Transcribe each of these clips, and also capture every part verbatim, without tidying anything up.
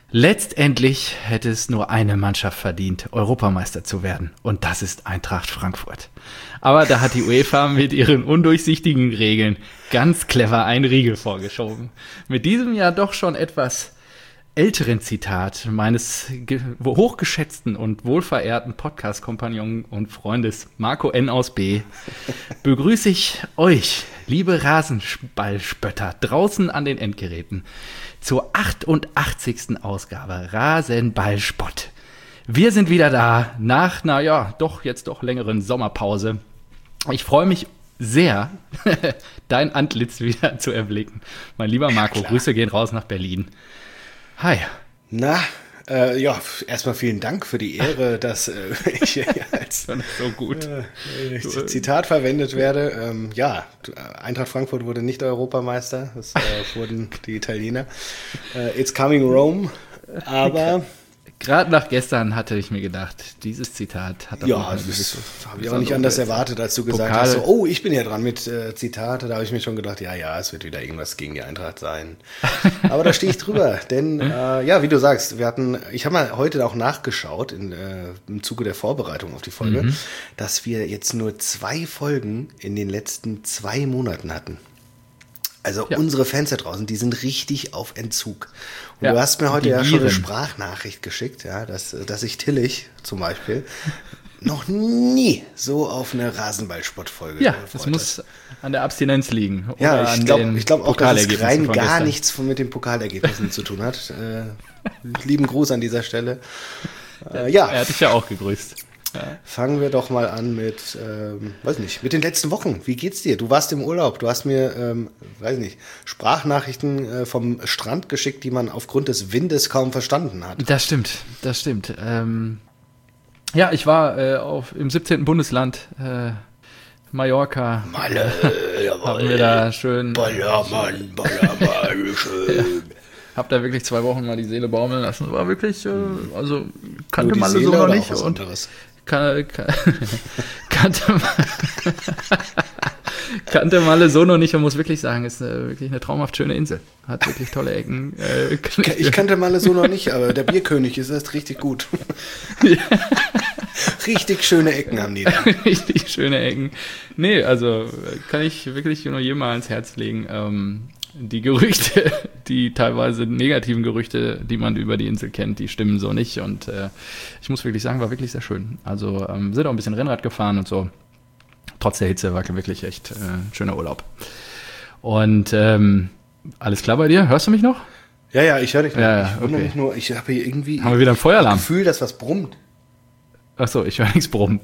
Letztendlich hätte es nur eine Mannschaft verdient, Europameister zu werden. Und das ist Eintracht Frankfurt. Aber da hat die UEFA mit ihren undurchsichtigen Regeln ganz clever einen Riegel vorgeschoben. Mit diesem ja doch schon etwas älteren Zitat meines ge- hochgeschätzten und wohlverehrten Podcast-Kompagnon und Freundes Marco N. aus B. begrüße ich euch, liebe Rasenballspötter, draußen an den Endgeräten, zur achtundachtzigsten Ausgabe Rasenballspott. Wir sind wieder da, nach, naja, doch jetzt doch längeren Sommerpause. Ich freue mich sehr, dein Antlitz wieder zu erblicken. Mein lieber Marco, ja, Grüße gehen raus nach Berlin. Hi. Na, äh, ja, erstmal vielen Dank für die Ehre, dass äh, ich hier als so gut. Äh, Zitat verwendet werde. Ähm, ja, Eintracht Frankfurt wurde nicht Europameister, das äh, wurden die Italiener. Äh, it's coming Rome, aber... Gerade nach gestern hatte ich mir gedacht, dieses Zitat hat... Ja, das habe ich auch nicht anders erwartet, als du gesagt Pokal. hast, so, oh, ich bin ja dran mit äh, Zitate. Da habe ich mir schon gedacht, ja, ja, es wird wieder irgendwas gegen die Eintracht sein. Aber da stehe ich drüber, denn, äh, ja, wie du sagst, wir hatten, ich habe mal heute auch nachgeschaut, in, äh, im Zuge der Vorbereitung auf die Folge, mhm. dass wir jetzt nur zwei Folgen in den letzten zwei Monaten hatten. Also ja. unsere Fans da draußen, die sind richtig auf Entzug. Und ja, du hast mir heute ja schon eine Sprachnachricht geschickt, ja, dass, dass ich Tillich zum Beispiel noch nie so auf eine Rasenballsportfolge Ja, das muss an der Abstinenz liegen. Oder ja, ich glaube glaub auch, dass es rein gar gestern. nichts von, mit den Pokalergebnissen zu tun hat. Äh, lieben Gruß an dieser Stelle. Äh, ja. Er hat dich ja auch gegrüßt. Ja. Fangen wir doch mal an mit, ähm, weiß nicht, mit den letzten Wochen. Wie geht's dir? Du warst im Urlaub. Du hast mir, ähm, weiß nicht, Sprachnachrichten äh, vom Strand geschickt, die man aufgrund des Windes kaum verstanden hat. Das stimmt, das stimmt. Ähm, ja, ich war äh, auf, im siebzehnten Bundesland, äh, Mallorca. Malle, jawohl. Haben wir da schön... Ballermann, Ballermann, schön. Ja. Hab da wirklich zwei Wochen mal die Seele baumeln lassen. War wirklich, äh, also kannte man so noch nicht. Und anderes? Kann, kann, kannte, kannte Malle so noch nicht und muss wirklich sagen, ist eine, wirklich eine traumhaft schöne Insel. Hat wirklich tolle Ecken. Äh, ich kannte Malle so noch nicht, aber der Bierkönig ist erst richtig gut. Ja. Richtig schöne Ecken haben die da. Richtig schöne Ecken. Nee, also kann ich wirklich nur jedem mal ans Herz legen. Ähm, die Gerüchte, die teilweise negativen Gerüchte, die man über die Insel kennt, die stimmen so nicht. Und äh, ich muss wirklich sagen, war wirklich sehr schön. Also ähm, sind auch ein bisschen Rennrad gefahren und so. Trotz der Hitze war wirklich echt äh, ein schöner Urlaub. Und ähm, alles klar bei dir? Hörst du mich noch? Ja, ja, ich höre dich noch. Ja, ich wundere okay. mich nur, ich habe hier irgendwie Haben wir wieder einen Feueralarm? Das Gefühl, dass was brummt. Achso, ich höre nichts brummen.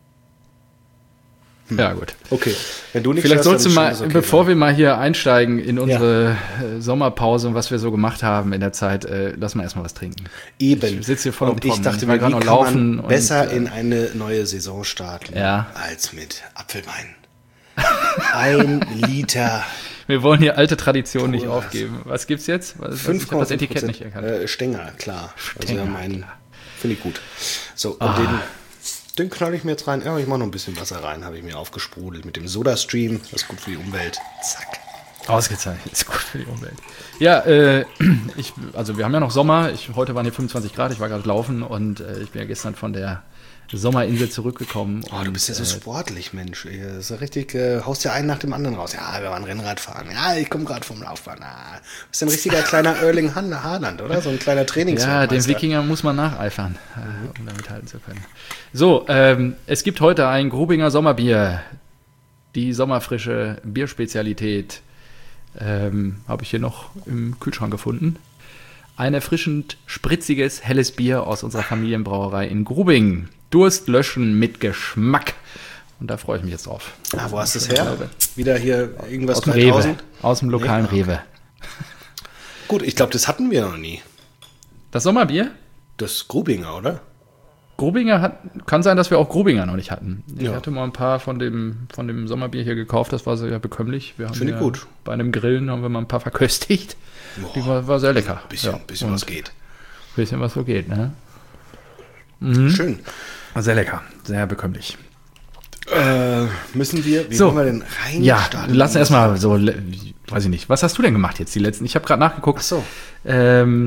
Hm. Ja, gut. Okay. Wenn du nichts Vielleicht hörst, sollst du mal, okay, bevor dann. wir mal hier einsteigen in unsere ja. Sommerpause und was wir so gemacht haben in der Zeit, äh, lass mal erstmal was trinken. Eben. Ich sitze hier voll und ich dachte mir, wie kann laufen man besser und, äh, in eine neue Saison starten ja. als mit Apfelwein. Ein Liter. Wir wollen hier alte Traditionen nicht was. aufgeben. Was gibt's jetzt? Was, fünf ich habe das Etikett nicht erkannt. Äh, Stenger, klar. Stenger, also mein, finde ich gut. So, und ah. den, den knall ich mir jetzt rein. Ja, ich mache noch ein bisschen Wasser rein, habe ich mir aufgesprudelt mit dem Soda-Stream. Das ist gut für die Umwelt. Zack. Ausgezeichnet, ist gut für die Umwelt. Ja, äh, ich, also wir haben ja noch Sommer. Ich, heute waren hier fünfundzwanzig Grad, ich war gerade laufen und äh, ich bin ja gestern von der Sommerinsel zurückgekommen. Oh, du bist ja so äh, sportlich, Mensch. Das ist ja richtig, äh, haust ja einen nach dem anderen raus. Ja, wir waren Rennrad fahren. Ja, ich komme gerade vom Laufbahn. Ah, du bist ein richtiger kleiner Erling Haaland, oder? So ein kleiner Trainingsmeister. Ja, dem Wikinger muss man nacheifern, mhm. äh, um damit halten zu können. So, ähm, es gibt heute ein Grubinger Sommerbier. Die sommerfrische Bierspezialität ähm, habe ich hier noch im Kühlschrank gefunden. Ein erfrischend spritziges, helles Bier aus unserer Familienbrauerei in Grubing. Durst löschen mit Geschmack. Und da freue ich mich jetzt drauf. Ah, wo hast du es her? Glaube. Wieder hier irgendwas aus dem Rewe. Aus dem lokalen nee? Rewe. Gut, ich glaube, das hatten wir noch nie. Das Sommerbier? Das Grubinger, oder? Grubinger hat, kann sein, dass wir auch Grubinger noch nicht hatten. Ich ja. hatte mal ein paar von dem, von dem Sommerbier hier gekauft, das war sehr bekömmlich. Wir haben Finde ich ja gut. Bei einem Grillen haben wir mal ein paar verköstigt. Boah, Die war, war sehr lecker. Ein bisschen, ja. bisschen was geht. Bisschen was so geht, ne? Mhm. Schön. Sehr lecker, sehr bekömmlich. Äh, müssen wir, wie so, wollen wir denn rein ja, starten? lass erstmal so, weiß ich nicht, was hast du denn gemacht jetzt die letzten? Ich habe gerade nachgeguckt. Ach so. Ähm,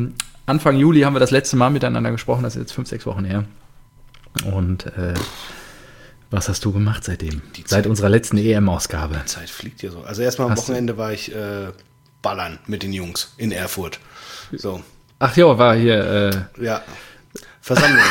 Anfang Juli haben wir das letzte Mal miteinander gesprochen, das ist jetzt fünf, sechs Wochen her. Und äh, was hast du gemacht seitdem? Die Zeit, Seit unserer letzten E M-Ausgabe. Die Zeit fliegt ja so. Also erstmal am hast Wochenende du? war ich äh, ballern mit den Jungs in Erfurt. So. Ach ja, war hier. Äh ja. Versammlung.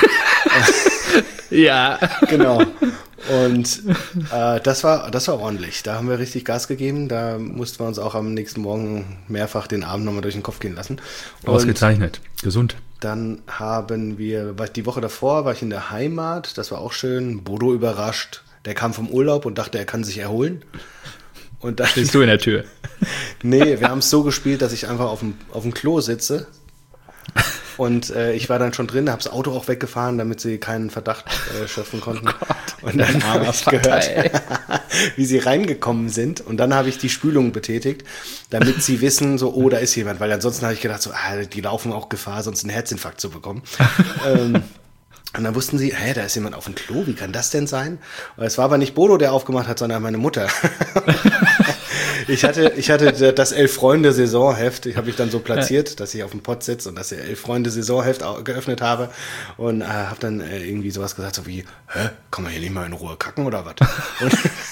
Ja. Genau. Und äh, das war das war ordentlich. Da haben wir richtig Gas gegeben. Da mussten wir uns auch am nächsten Morgen mehrfach den Abend nochmal durch den Kopf gehen lassen. Und ausgezeichnet. Gesund. Dann haben wir, die Woche davor war ich in der Heimat. Das war auch schön. Bodo überrascht. Der kam vom Urlaub und dachte, er kann sich erholen. Und dann stehst du in der Tür. Nee, wir haben es so gespielt, dass ich einfach auf dem, auf dem Klo sitze. Und äh, ich war dann schon drin, habe das Auto auch weggefahren, damit sie keinen Verdacht äh, schöpfen konnten. Oh Gott, und dann habe ich gehört, wie sie reingekommen sind. Und dann habe ich die Spülung betätigt, damit sie wissen, so, oh, da ist jemand. Weil ansonsten habe ich gedacht, so, ah, die laufen auch Gefahr, sonst einen Herzinfarkt zu bekommen. ähm, Und dann wussten sie, hä, da ist jemand auf dem Klo, wie kann das denn sein? Und es war aber nicht Bodo, der aufgemacht hat, sondern meine Mutter. ich hatte, ich hatte das Elf-Freunde-Saisonheft, ich habe mich dann so platziert, dass ich auf dem Pott sitze und das Elf-Freunde-Saisonheft geöffnet habe und äh, habe dann äh, irgendwie sowas gesagt, so wie, hä, kann man hier nicht mal in Ruhe kacken oder was? Und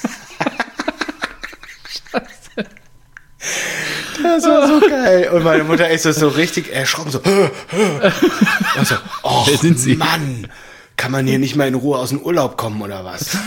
das war so geil. Und meine Mutter ist so richtig erschrocken, so, hö, hö. Und so, oh sind Sie? Mann, kann man hier nicht mal in Ruhe aus dem Urlaub kommen oder was?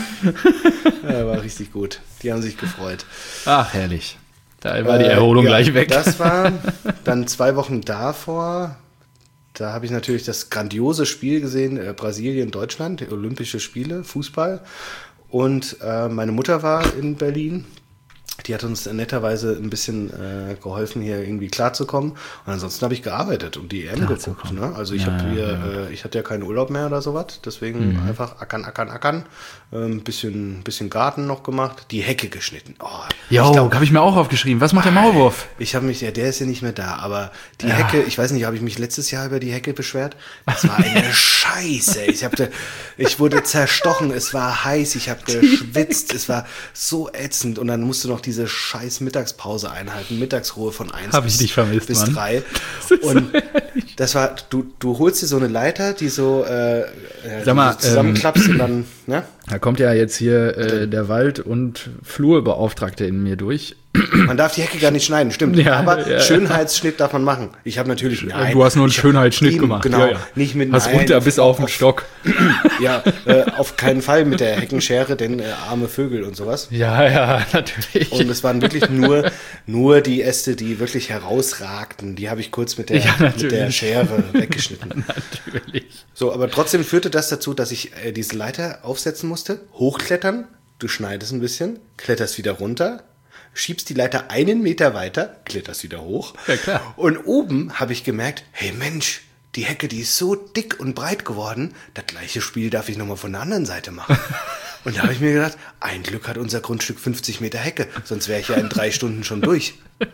Ja, war richtig gut. Die haben sich gefreut. Ach, herrlich. Da war die Erholung äh, ja, gleich weg. Das war dann zwei Wochen davor. Da habe ich natürlich das grandiose Spiel gesehen, äh, Brasilien, Deutschland, die Olympische Spiele, Fußball. Und äh, meine Mutter war in Berlin. Die hat uns netterweise ein bisschen äh, geholfen, hier irgendwie klarzukommen. Und ansonsten habe ich gearbeitet und die E M geguckt. Ne? Also ich ja, habe hier, ja. äh, ich hatte ja keinen Urlaub mehr oder sowas. Deswegen mhm. einfach ackern, ackern, ackern. Ein ähm, bisschen, bisschen Garten noch gemacht. Die Hecke geschnitten. Oh, jo, habe ich mir auch aufgeschrieben. Was macht der Maulwurf? Ich habe mich, ja, der ist ja nicht mehr da. Aber die ja. Hecke, ich weiß nicht, habe ich mich letztes Jahr über die Hecke beschwert? Das war eine Scheiße. Ich, hab, ich wurde zerstochen. Es war heiß. Ich habe geschwitzt. Es war so ätzend. Und dann musste noch die diese scheiß Mittagspause einhalten, Mittagsruhe von eins Hab ich dich vermisst, bis Mann. drei. Das und so das war, du, du holst dir so eine Leiter, die so äh, Sag mal, die zusammenklappst ähm, und dann, ne? Da kommt ja jetzt hier äh, der Wald- und Flurbeauftragte in mir durch. Man darf die Hecke gar nicht schneiden, stimmt. Ja, aber ja, Schönheitsschnitt darf man machen. Ich habe natürlich nein. Du hast nur einen Schönheitsschnitt ihm, gemacht. Genau, ja, ja. Nicht mit hast nein, runter auf, bis auf den auf, Stock. Ja, äh, auf keinen Fall mit der Heckenschere, denn äh, arme Vögel und sowas. Ja, ja, natürlich. Und es waren wirklich nur, nur die Äste, die wirklich herausragten. Die habe ich kurz mit der, ja, mit der Schere weggeschnitten. Natürlich. So, aber trotzdem führte das dazu, dass ich äh, diese Leiter aufsetzen musste, hochklettern, du schneidest ein bisschen, kletterst wieder runter, schiebst die Leiter einen Meter weiter, kletterst wieder hoch. Ja, klar. Und oben habe ich gemerkt, hey Mensch, die Hecke, die ist so dick und breit geworden, das gleiche Spiel darf ich nochmal von der anderen Seite machen. Und da habe ich mir gedacht, ein Glück hat unser Grundstück fünfzig Meter Hecke, sonst wäre ich ja in drei Stunden schon durch.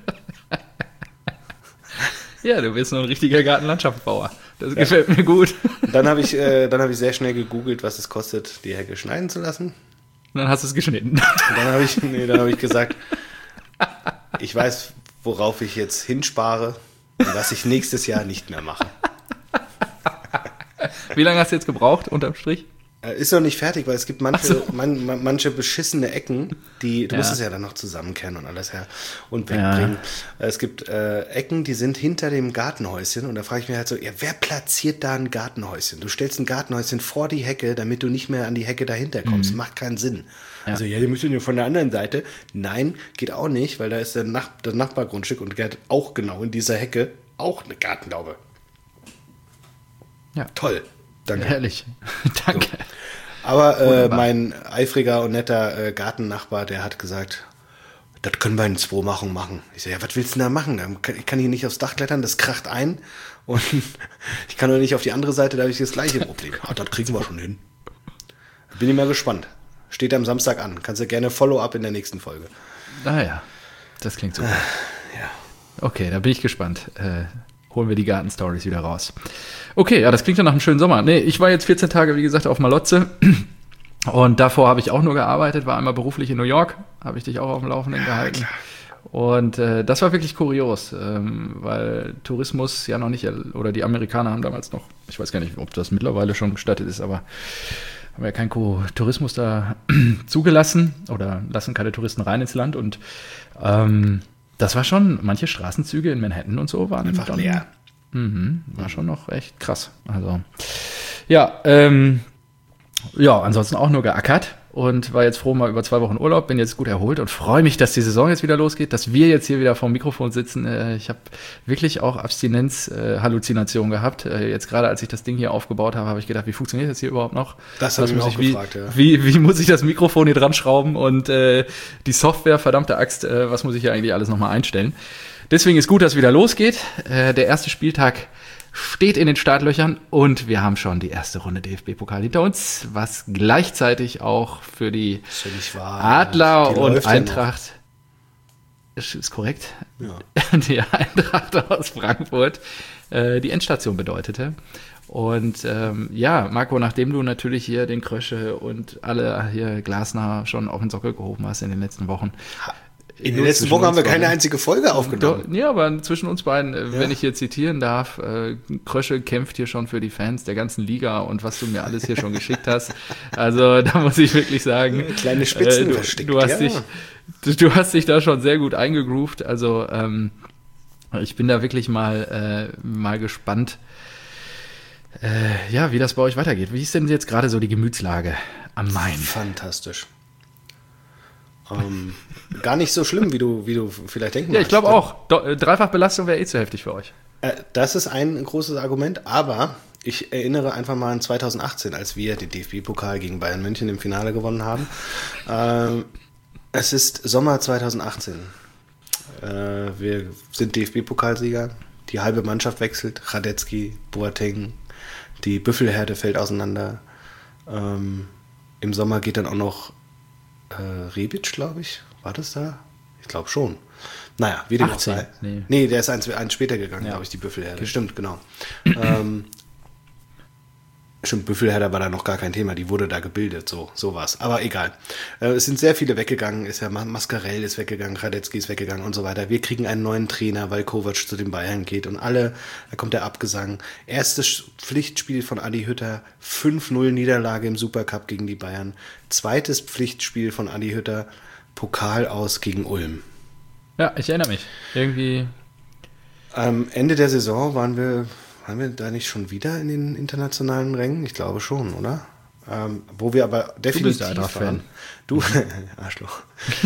Ja, du bist nur ein richtiger Gartenlandschaftsbauer. Das ja. gefällt mir gut. Dann habe ich, äh, dann habe ich sehr schnell gegoogelt, was es kostet, die Hecke schneiden zu lassen. Und dann hast du es geschnitten. Und dann habe ich, nee, dann habe ich gesagt, ich weiß, worauf ich jetzt hinspare und was ich nächstes Jahr nicht mehr mache. Wie lange hast du jetzt gebraucht, unterm Strich? Ist noch nicht fertig, weil es gibt manche, so. man, man, manche beschissene Ecken, die, du ja. musst es ja dann noch zusammenkehren und alles her und wegbringen. Ja. Es gibt äh, Ecken, die sind hinter dem Gartenhäuschen und da frage ich mich halt so, ja, wer platziert da ein Gartenhäuschen? Du stellst ein Gartenhäuschen vor die Hecke, damit du nicht mehr an die Hecke dahinter kommst. Mhm. Macht keinen Sinn. Ja. Also, ja, die müssen ja von der anderen Seite. Nein, geht auch nicht, weil da ist der Nach- das Nachbargrundstück und der hat auch genau in dieser Hecke auch eine Gartenlaube. Ja. Toll. Danke. Herrlich. Danke. So. Aber äh, mein eifriger und netter äh, Gartennachbar, der hat gesagt, das können wir in zwei Machungen machen. Ich sage, ja, was willst du denn da machen? Ich kann hier nicht aufs Dach klettern, das kracht ein. Und ich kann doch nicht auf die andere Seite, da habe ich das gleiche Problem. Ah, das kriegen wir schon hin. Bin ich mal gespannt. Steht am Samstag an. Kannst du gerne Follow-up in der nächsten Folge. Ah ja, das klingt super. Äh, ja. Okay, da bin ich gespannt. Äh, holen wir die Garten-Stories wieder raus. Okay, ja, das klingt ja nach einem schönen Sommer. Nee, ich war jetzt vierzehn Tage, wie gesagt, auf Malotze. Und davor habe ich auch nur gearbeitet, war einmal beruflich in New York, habe ich dich auch auf dem Laufenden ja, gehalten. Klar. Und äh, das war wirklich kurios, ähm, weil Tourismus ja noch nicht, oder die Amerikaner haben damals noch, ich weiß gar nicht, ob das mittlerweile schon gestattet ist, aber haben ja keinen Tourismus da zugelassen oder lassen keine Touristen rein ins Land. Und ähm, das war schon, manche Straßenzüge in Manhattan und so waren einfach dann, leer. Mhm, war schon noch echt krass. Also ja, ähm, ja, ansonsten auch nur geackert und war jetzt froh mal über zwei Wochen Urlaub, bin jetzt gut erholt und freue mich, dass die Saison jetzt wieder losgeht, dass wir jetzt hier wieder vorm Mikrofon sitzen. Ich habe wirklich auch Abstinenz-Halluzinationen gehabt. Jetzt gerade, als ich das Ding hier aufgebaut habe, habe ich gedacht, wie funktioniert das hier überhaupt noch? Das habe ich mich auch wie, gefragt, ja. Wie, wie muss ich das Mikrofon hier dran schrauben und äh, die Software, verdammte Axt, äh, was muss ich hier eigentlich alles nochmal einstellen? Deswegen ist gut, dass es wieder losgeht. Äh, der erste Spieltag steht in den Startlöchern und wir haben schon die erste Runde D F B-Pokal hinter uns, was gleichzeitig auch für die ist ja nicht wahr. Adler Die und läuft ja Eintracht, ist, ist korrekt, Ja. die Eintracht aus Frankfurt äh, die Endstation bedeutete. Und ähm, ja, Marco, nachdem du natürlich hier den Krösche und alle hier Glasner schon auf den Sockel gehoben hast in den letzten Wochen, In den letzten Wochen haben wir keine einzige Folge aufgenommen. Ja, aber zwischen uns beiden, ja. Wenn ich hier zitieren darf, äh, Krösche kämpft hier schon für die Fans der ganzen Liga und was du mir alles hier schon geschickt hast. Also da muss ich wirklich sagen, kleine Spitzen äh, du, versteckt, du, hast ja. dich, du, du hast dich da schon sehr gut eingegroovt. Also ähm, ich bin da wirklich mal, äh, mal gespannt, äh, ja, wie das bei euch weitergeht. Wie ist denn jetzt gerade so die Gemütslage am Main? Fantastisch. Ähm, gar nicht so schlimm, wie du, wie du vielleicht denken Ja, ich glaube auch. Do- Dreifachbelastung wäre eh zu heftig für euch. Äh, das ist ein großes Argument, aber ich erinnere einfach mal an zwanzig achtzehn, als wir den D F B-Pokal gegen Bayern München im Finale gewonnen haben. Ähm, es ist Sommer zwanzig achtzehn. Äh, wir sind D F B-Pokalsieger. Die halbe Mannschaft wechselt. Radetzky, Boateng, die Büffelherde fällt auseinander. Ähm, im Sommer geht dann auch noch Äh, Rebic, glaube ich. War das da? Ich glaube schon. Naja, wie dem auch sei. Nee. nee, der ist eins, eins später gegangen, ja. glaube ich, die Büffelherde. Okay. Stimmt, genau. ähm, stimmt, Büffelherde war da noch gar kein Thema. Die wurde da gebildet, so, so war's. Aber egal. Äh, es sind sehr viele weggegangen. Ist ja Mascarell ist weggegangen, Radetzky ist weggegangen und so weiter. Wir kriegen einen neuen Trainer, weil Kovac zu den Bayern geht und alle, da kommt der Abgesang. Erstes Pflichtspiel von Adi Hütter, fünf null Niederlage im Supercup gegen die Bayern. Zweites Pflichtspiel von Adi Hütter, Pokal aus gegen Ulm. Ja, ich erinnere mich. Irgendwie. Am Ende der Saison waren wir, waren wir da nicht schon wieder in den internationalen Rängen? Ich glaube schon, oder? Ähm, wo wir aber definitiv du bist waren. Du, Arschloch.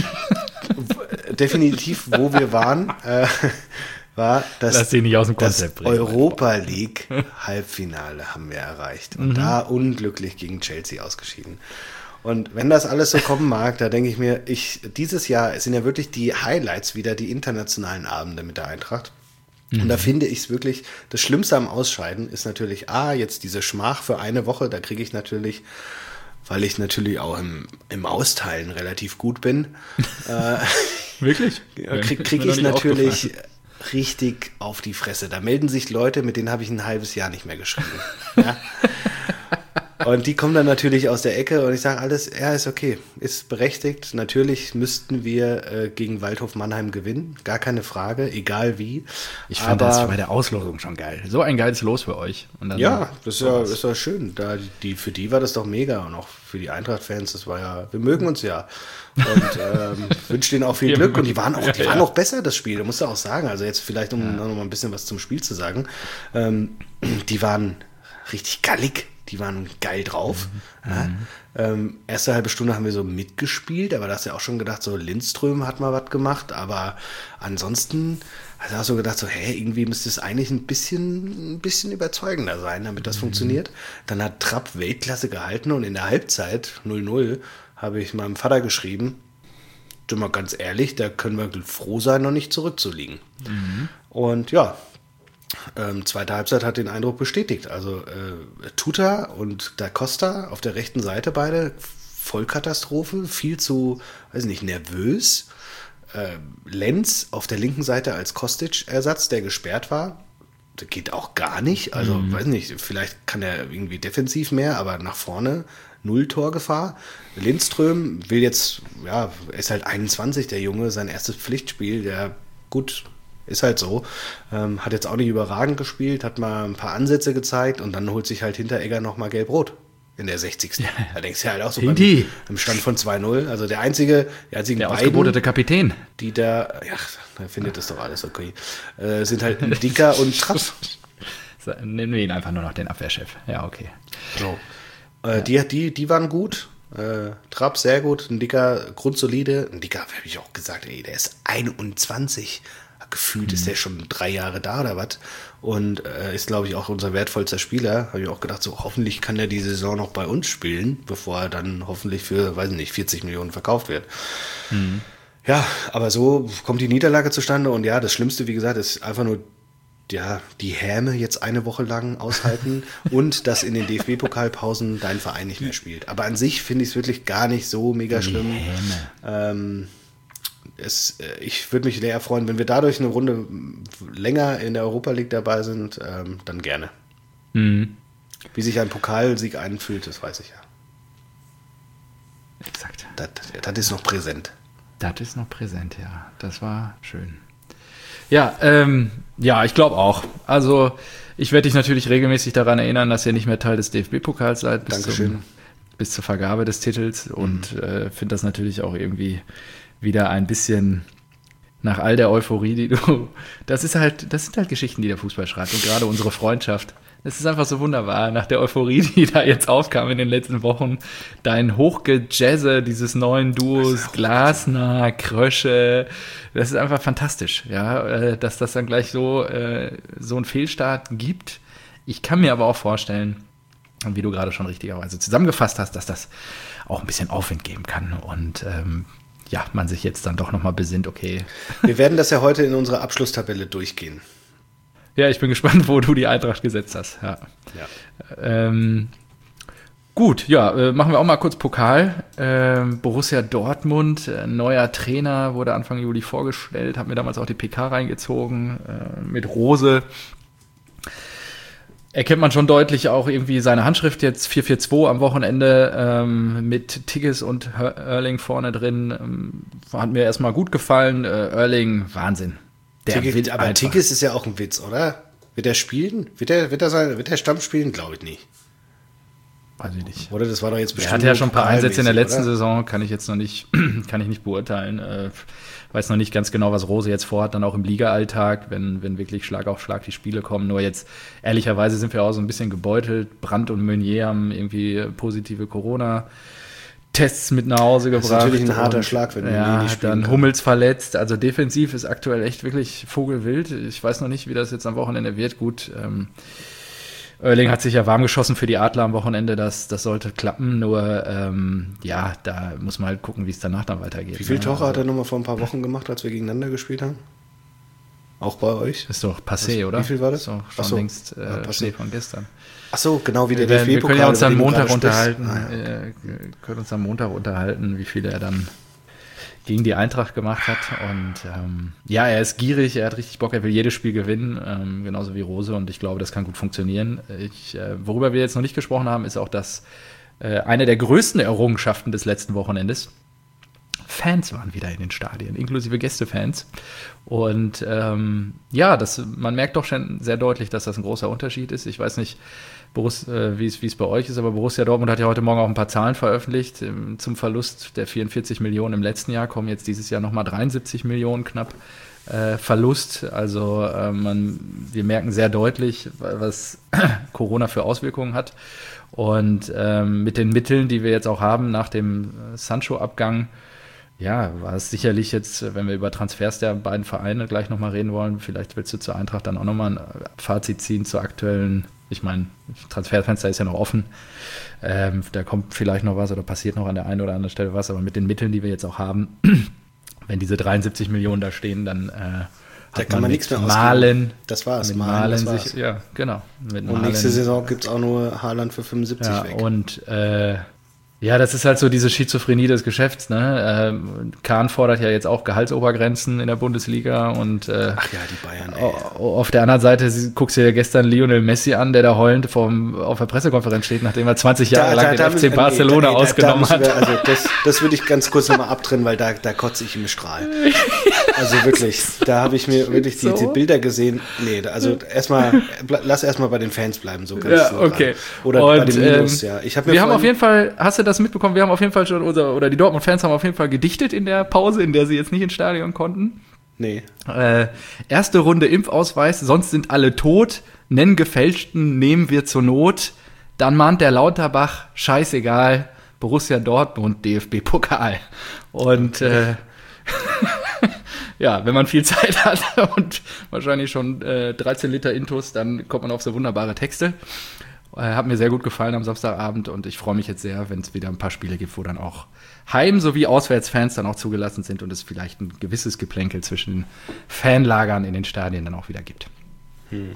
definitiv, wo wir waren, äh, war das, Lass dich nicht aus dem das Konzept bringen. Europa League Halbfinale haben wir erreicht. Und mhm. da unglücklich gegen Chelsea ausgeschieden. Und wenn das alles so kommen mag, da denke ich mir, ich dieses Jahr sind ja wirklich die Highlights wieder die internationalen Abende mit der Eintracht. Mhm. Und da finde ich es wirklich, das Schlimmste am Ausscheiden ist natürlich, ah, jetzt diese Schmach für eine Woche, da kriege ich natürlich, weil ich natürlich auch im, im Austeilen relativ gut bin. äh, wirklich? Kriege krieg ich natürlich richtig auf die Fresse. Da melden sich Leute, mit denen habe ich ein halbes Jahr nicht mehr geschrieben. Ja? Und die kommen dann natürlich aus der Ecke und ich sage alles, ja, ist okay, ist berechtigt. Natürlich müssten wir äh, gegen Waldhof Mannheim gewinnen, gar keine Frage, egal wie. Ich fand Aber, das bei der Auslosung schon geil. So ein geiles Los für euch. Und dann ja, das ist ja, ist ja schön. Da, die, für die war das doch mega und auch für die Eintracht-Fans, das war ja, wir mögen uns ja. Und ähm, wünsche denen auch viel Glück. Und die waren auch, die waren auch besser, das Spiel, da musst du auch sagen. Also jetzt vielleicht, um ja. noch mal ein bisschen was zum Spiel zu sagen. Ähm, die waren richtig gallig. Die waren geil drauf. Mhm. Ja. Ähm, erste halbe Stunde haben wir so mitgespielt, aber da hast du ja auch schon gedacht, so Lindström hat mal was gemacht, aber ansonsten hast du auch so gedacht, so, hä, irgendwie müsste es eigentlich ein bisschen, ein bisschen überzeugender sein, damit das mhm. funktioniert. Dann hat Trapp Weltklasse gehalten und in der Halbzeit null null habe ich meinem Vater geschrieben, du mal ganz ehrlich, da können wir froh sein, noch nicht zurückzuliegen. Mhm. Und ja, Ähm, zweite Halbzeit hat den Eindruck bestätigt. Also äh, Tuta und Da Costa auf der rechten Seite beide, Vollkatastrophe, viel zu, weiß nicht, nervös. Äh, Lenz auf der linken Seite als Kostic-Ersatz, der gesperrt war, geht auch gar nicht. Also, mhm. weiß nicht, vielleicht kann er irgendwie defensiv mehr, aber nach vorne null Torgefahr. Lindström will jetzt, ja, er ist halt einundzwanzig, der Junge, sein erstes Pflichtspiel, der gut, ist halt so. Ähm, hat jetzt auch nicht überragend gespielt, hat mal ein paar Ansätze gezeigt und dann holt sich halt Hinteregger nochmal gelb-rot in der sechzigsten Ja. Da denkst du ja halt auch so beim, beim Stand von zwei null. Also der einzige, der einzigen der ausgebotete Kapitän. Die da, ja, er findet das doch alles okay, äh, sind halt Dicker und Trapp. Nennen wir ihn einfach nur noch den Abwehrchef. Ja, okay. So. Äh, ja. die, die, die waren gut. Äh, Trapp sehr gut. Ein Dicker, grundsolide. Ein Dicker, habe ich auch gesagt, ey, der ist einundzwanzig. Gefühlt mhm. ist der schon drei Jahre da oder was. Und äh, ist, glaube ich, auch unser wertvollster Spieler. Habe ich auch gedacht, so hoffentlich kann er die Saison noch bei uns spielen, bevor er dann hoffentlich für, weiß nicht, vierzig Millionen verkauft wird. Mhm. Ja, aber so kommt die Niederlage zustande. Und ja, das Schlimmste, wie gesagt, ist einfach nur ja, die Häme jetzt eine Woche lang aushalten und dass in den D F B-Pokalpausen dein Verein nicht mehr spielt. Aber an sich finde ich es wirklich gar nicht so mega schlimm. Ähm, es, ich würde mich sehr freuen, wenn wir dadurch eine Runde länger in der Europa League dabei sind, ähm, dann gerne. Mhm. Wie sich ein Pokalsieg einfühlt, das weiß ich ja. Exakt. Das, das ist noch präsent. Das ist noch präsent, ja. Das war schön. Ja, ähm, ja, ich glaube auch. Also ich werde dich natürlich regelmäßig daran erinnern, dass ihr nicht mehr Teil des D F B-Pokals seid bis, zum, bis zur Vergabe des Titels und mhm. äh, finde das natürlich auch irgendwie wieder ein bisschen nach all der Euphorie, die du, das ist halt, das sind halt Geschichten, die der Fußball schreibt und gerade unsere Freundschaft. Es ist einfach so wunderbar, nach der Euphorie, die da jetzt aufkam in den letzten Wochen, dein Hochgejazze dieses neuen Duos, Glasner, Krösche, das ist einfach fantastisch, ja, dass das dann gleich so, so einen Fehlstart gibt. Ich kann mir aber auch vorstellen, wie du gerade schon richtigerweise zusammengefasst hast, dass das auch ein bisschen Aufwind geben kann und ähm, ja, man sich jetzt dann doch nochmal besinnt, okay. Wir werden das ja heute in unserer Abschlusstabelle durchgehen. Ja, ich bin gespannt, wo du die Eintracht gesetzt hast. Ja. Ja. Ähm, gut, ja, äh, machen wir auch mal kurz Pokal. Ähm, Borussia Dortmund, äh, neuer Trainer, wurde Anfang Juli vorgestellt, hat mir damals auch die P K reingezogen äh, mit Rose. Erkennt man schon deutlich auch irgendwie seine Handschrift jetzt, vier vier zwei am Wochenende ähm, mit Tigges und Erling vorne drin. Ähm, hat mir erstmal gut gefallen. Äh, Erling, Wahnsinn. Der Tigges, aber Tigges ist ja auch ein Witz, oder? Wird er spielen? Wird er, wird er, sein, wird er Stamm spielen? Glaube ich nicht. Weiß ich nicht. Oder das war doch jetzt bestimmt. Er hatte ja schon ein paar Einsätze in der letzten oder? Saison, kann ich jetzt noch nicht, kann ich nicht beurteilen. Äh, weiß noch nicht ganz genau, was Rose jetzt vorhat, dann auch im Liga-Alltag, wenn, wenn wirklich Schlag auf Schlag die Spiele kommen. Nur jetzt, ehrlicherweise sind wir auch so ein bisschen gebeutelt. Brandt und Meunier haben irgendwie positive Corona- Tests mit nach Hause gebracht. Das ist natürlich ein harter und, Schlag, wenn ja, man nicht spielen dann kann. Hummels verletzt. Also defensiv ist aktuell echt wirklich vogelwild. Ich weiß noch nicht, wie das jetzt am Wochenende wird. Gut, ähm, Erling hat sich ja warm geschossen für die Adler am Wochenende. Das, das sollte klappen. Nur, ähm, ja, da muss man halt gucken, wie es danach dann weitergeht. Wie viele ne? Tore also, hat er nochmal vor ein paar Wochen gemacht, als wir gegeneinander gespielt haben? Auch bei euch? Ist doch passé, Was, oder? Wie viel war das? Ist doch schon so. längst äh, ja, Schnee von gestern. Ach so, genau wie der D D F B-Pokal. Wir können ja uns dann Montag unterhalten, ah, ja, okay. äh, können uns am Montag unterhalten, wie viel er dann gegen die Eintracht gemacht hat. Und ähm, ja, er ist gierig, er hat richtig Bock, er will jedes Spiel gewinnen, ähm, genauso wie Rose. Und ich glaube, das kann gut funktionieren. Ich, äh, worüber wir jetzt noch nicht gesprochen haben, ist auch, dass äh, eine der größten Errungenschaften des letzten Wochenendes, Fans waren wieder in den Stadien, inklusive Gästefans. Und ähm, ja, das, man merkt doch schon sehr deutlich, dass das ein großer Unterschied ist. Ich weiß nicht, Borus, äh, wie es bei euch ist, aber Borussia Dortmund hat ja heute Morgen auch ein paar Zahlen veröffentlicht. Ähm, zum Verlust der vierundvierzig Millionen im letzten Jahr kommen jetzt dieses Jahr nochmal dreiundsiebzig Millionen knapp äh, Verlust. Also äh, man, wir merken sehr deutlich, was Corona für Auswirkungen hat. Und ähm, mit den Mitteln, die wir jetzt auch haben nach dem Sancho-Abgang, ja, war es sicherlich jetzt, wenn wir über Transfers der beiden Vereine gleich nochmal reden wollen, vielleicht willst du zur Eintracht dann auch nochmal ein Fazit ziehen zur aktuellen, ich meine, Transferfenster ist ja noch offen, ähm, da kommt vielleicht noch was oder passiert noch an der einen oder anderen Stelle was, aber mit den Mitteln, die wir jetzt auch haben, wenn diese dreiundsiebzig Millionen da stehen, dann äh, da hat kann man, man nichts mehr Malen. Das war's. Mit Malen, Malen das war's. sich, ja, genau. Mit und Malen, nächste Saison gibt es auch nur Haaland für fünfundsiebzig ja, weg. Und äh, Ja, das ist halt so diese Schizophrenie des Geschäfts, ne? Ähm, Kahn fordert ja jetzt auch Gehaltsobergrenzen in der Bundesliga und äh, ach ja, die Bayern, ey. Auf der anderen Seite guckst du dir gestern Lionel Messi an, der da heulend vom, auf der Pressekonferenz steht, nachdem er zwanzig Jahre da, lang da, den F C Barcelona nee, da, ausgenommen da, da wir, hat. Also das, das würde ich ganz kurz nochmal abtrennen, weil da, da kotze ich im Strahl. Also wirklich, da habe ich mir wirklich die, so? die Bilder gesehen. Nee, also erstmal, lass erstmal bei den Fans bleiben, so ganz ja, so okay. Oder und, bei den Minus, ähm, ja. Ich hab mir wir haben auf jeden Fall, hast du das mitbekommen, wir haben auf jeden Fall schon, unser, oder die Dortmund-Fans haben auf jeden Fall gedichtet in der Pause, in der sie jetzt nicht ins Stadion konnten. Nee. Äh, erste Runde Impfausweis, sonst sind alle tot, nennen Gefälschten, nehmen wir zur Not. Dann mahnt der Lauterbach, scheißegal, Borussia Dortmund, D F B-Pokal. Und okay. äh, ja, wenn man viel Zeit hat und wahrscheinlich schon äh, dreizehn Liter Intus, dann kommt man auf so wunderbare Texte. Hat mir sehr gut gefallen am Samstagabend und ich freue mich jetzt sehr, wenn es wieder ein paar Spiele gibt, wo dann auch Heim- sowie Auswärtsfans dann auch zugelassen sind und es vielleicht ein gewisses Geplänkel zwischen den Fanlagern in den Stadien dann auch wieder gibt. Hm.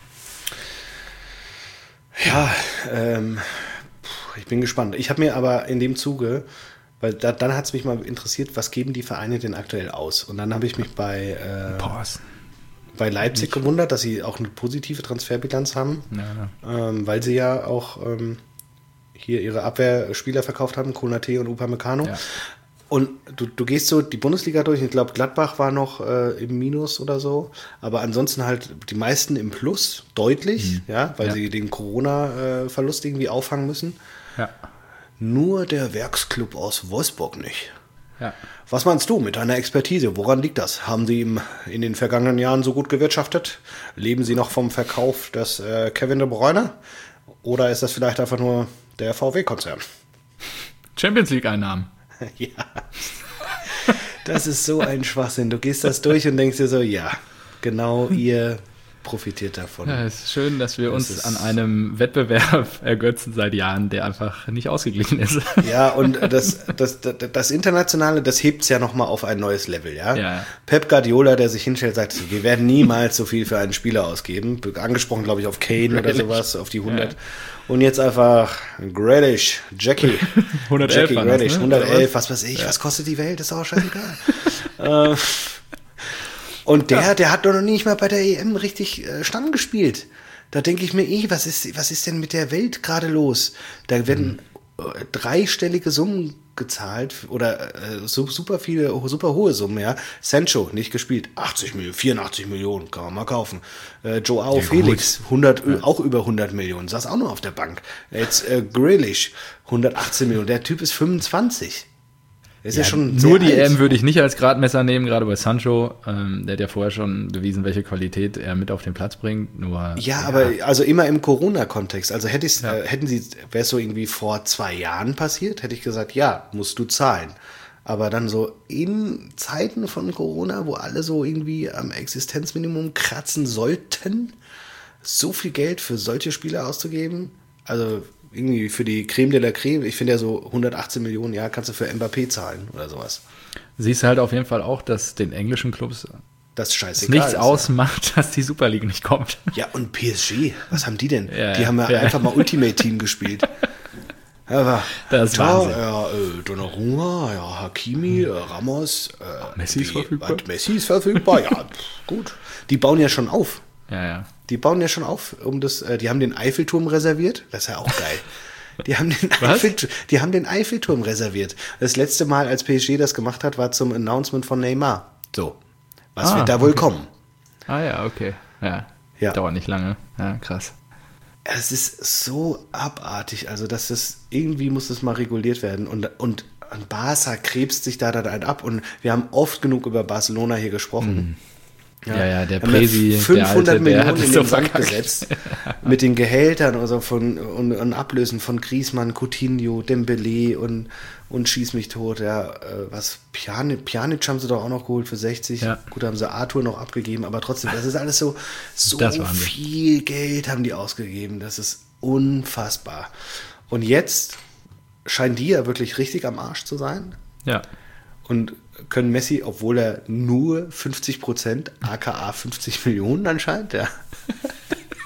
Ja, ähm, ich bin gespannt. Ich habe mir aber in dem Zuge, weil da, dann hat es mich mal interessiert, was geben die Vereine denn aktuell aus? Und dann habe ich mich bei äh, bei Leipzig gewundert, dass sie auch eine positive Transferbilanz haben, ja, ja. Ähm, weil sie ja auch ähm, hier ihre Abwehrspieler verkauft haben, Konate und Upamecano. Ja. Und du, du gehst so die Bundesliga durch, ich glaube Gladbach war noch äh, im Minus oder so, aber ansonsten halt die meisten im Plus, deutlich, mhm. ja, weil ja. sie den Corona-Verlust irgendwie auffangen müssen. Ja. Nur der Werksclub aus Wolfsburg nicht. Ja. Was meinst du mit deiner Expertise? Woran liegt das? Haben sie ihm in den vergangenen Jahren so gut gewirtschaftet? Leben sie noch vom Verkauf des äh, Kevin De Bruyne? Oder ist das vielleicht einfach nur der V W-Konzern? Champions League-Einnahmen. Ja. Das ist so ein Schwachsinn. Du gehst das durch und denkst dir so, ja, genau ihr profitiert davon. Ja, es ist schön, dass wir das uns an einem Wettbewerb ergötzen seit Jahren, der einfach nicht ausgeglichen ist. Ja, und das, das, das, das Internationale, das hebt es ja nochmal auf ein neues Level. Ja? Ja. Pep Guardiola, der sich hinstellt, sagt, wir werden niemals so viel für einen Spieler ausgeben. Angesprochen, glaube ich, auf Kane oder sowas, auf die hundert. Ja. Und jetzt einfach Grealish, Jackie. hundertelf, Jackie Grealish, ne? hundertelf, was weiß ich, ja. Was kostet die Welt, ist auch scheißegal. äh, Und der, ja. der hat doch noch nicht mal bei der E M richtig äh, Stamm gespielt. Da denke ich mir, eh, was ist, was ist denn mit der Welt gerade los? Da werden mhm. äh, dreistellige Summen gezahlt oder äh, super viele, super hohe Summen, ja. Sancho, nicht gespielt, achtzig Millionen, vierundachtzig Millionen, kann man mal kaufen. Äh, Joao ja, Felix, hundert, ja. auch über hundert Millionen, saß auch noch auf der Bank. Jetzt äh, Grealish, hundertachtzehn Millionen, der Typ ist fünfundzwanzig. Ist ja, ja schon nur die E M würde ich nicht als Gradmesser nehmen, gerade bei Sancho. Ähm, der hat ja vorher schon bewiesen, welche Qualität er mit auf den Platz bringt. Nur, ja, ja. aber also immer im Corona-Kontext. Also hätte ja. äh, hätten sie, wäre es so irgendwie vor zwei Jahren passiert, hätte ich gesagt, ja, musst du zahlen. Aber dann so in Zeiten von Corona, wo alle so irgendwie am Existenzminimum kratzen sollten, so viel Geld für solche Spieler auszugeben, also irgendwie für die Creme de la Creme, ich finde ja so hundertachtzehn Millionen, ja, kannst du für Mbappé zahlen oder sowas. Siehst halt auf jeden Fall auch, dass den englischen Clubs das scheißegal nichts ist, ausmacht, ja. dass die Super League nicht kommt. Ja, und P S G, was haben die denn? Ja, die haben ja, ja einfach mal Ultimate Team gespielt. Aber das ist ja, Wahnsinn. Ja, äh, Donnarumma, ja, Hakimi, äh, Ramos, äh, Messi ist verfügbar. Messi ist verfügbar, ja, gut. Die bauen ja schon auf. Ja, ja. Die bauen ja schon auf, um das, äh, die haben den Eiffelturm reserviert. Das ist ja auch geil. Die haben den, Eiffel, die haben den Eiffelturm reserviert. Das letzte Mal, als P S G das gemacht hat, war zum Announcement von Neymar. So. Was ah, wird da wohl okay. kommen? Ah ja, okay. Ja. ja. Dauert nicht lange. Ja, krass. Es ist so abartig. Also, dass das, irgendwie muss das mal reguliert werden. Und, und, und Barca krebst sich da dann ab. Und wir haben oft genug über Barcelona hier gesprochen. Mhm. Ja, ja, ja, der Presi, fünfhundert der Alte, Millionen der hat in so den Sand gesetzt. Mit den Gehältern also von, und, und Ablösen von Griezmann, Coutinho, Dembélé und, und schieß mich tot. Ja, was, Pjanic, Pjanic haben sie doch auch noch geholt für sechzig. Ja. Gut, haben sie Arthur noch abgegeben, aber trotzdem, das ist alles so, so viel Geld haben die ausgegeben. Das ist unfassbar. Und jetzt scheinen die ja wirklich richtig am Arsch zu sein. Ja. Und können Messi, obwohl er nur fünfzig Prozent, aka fünfzig Millionen anscheinend, ja.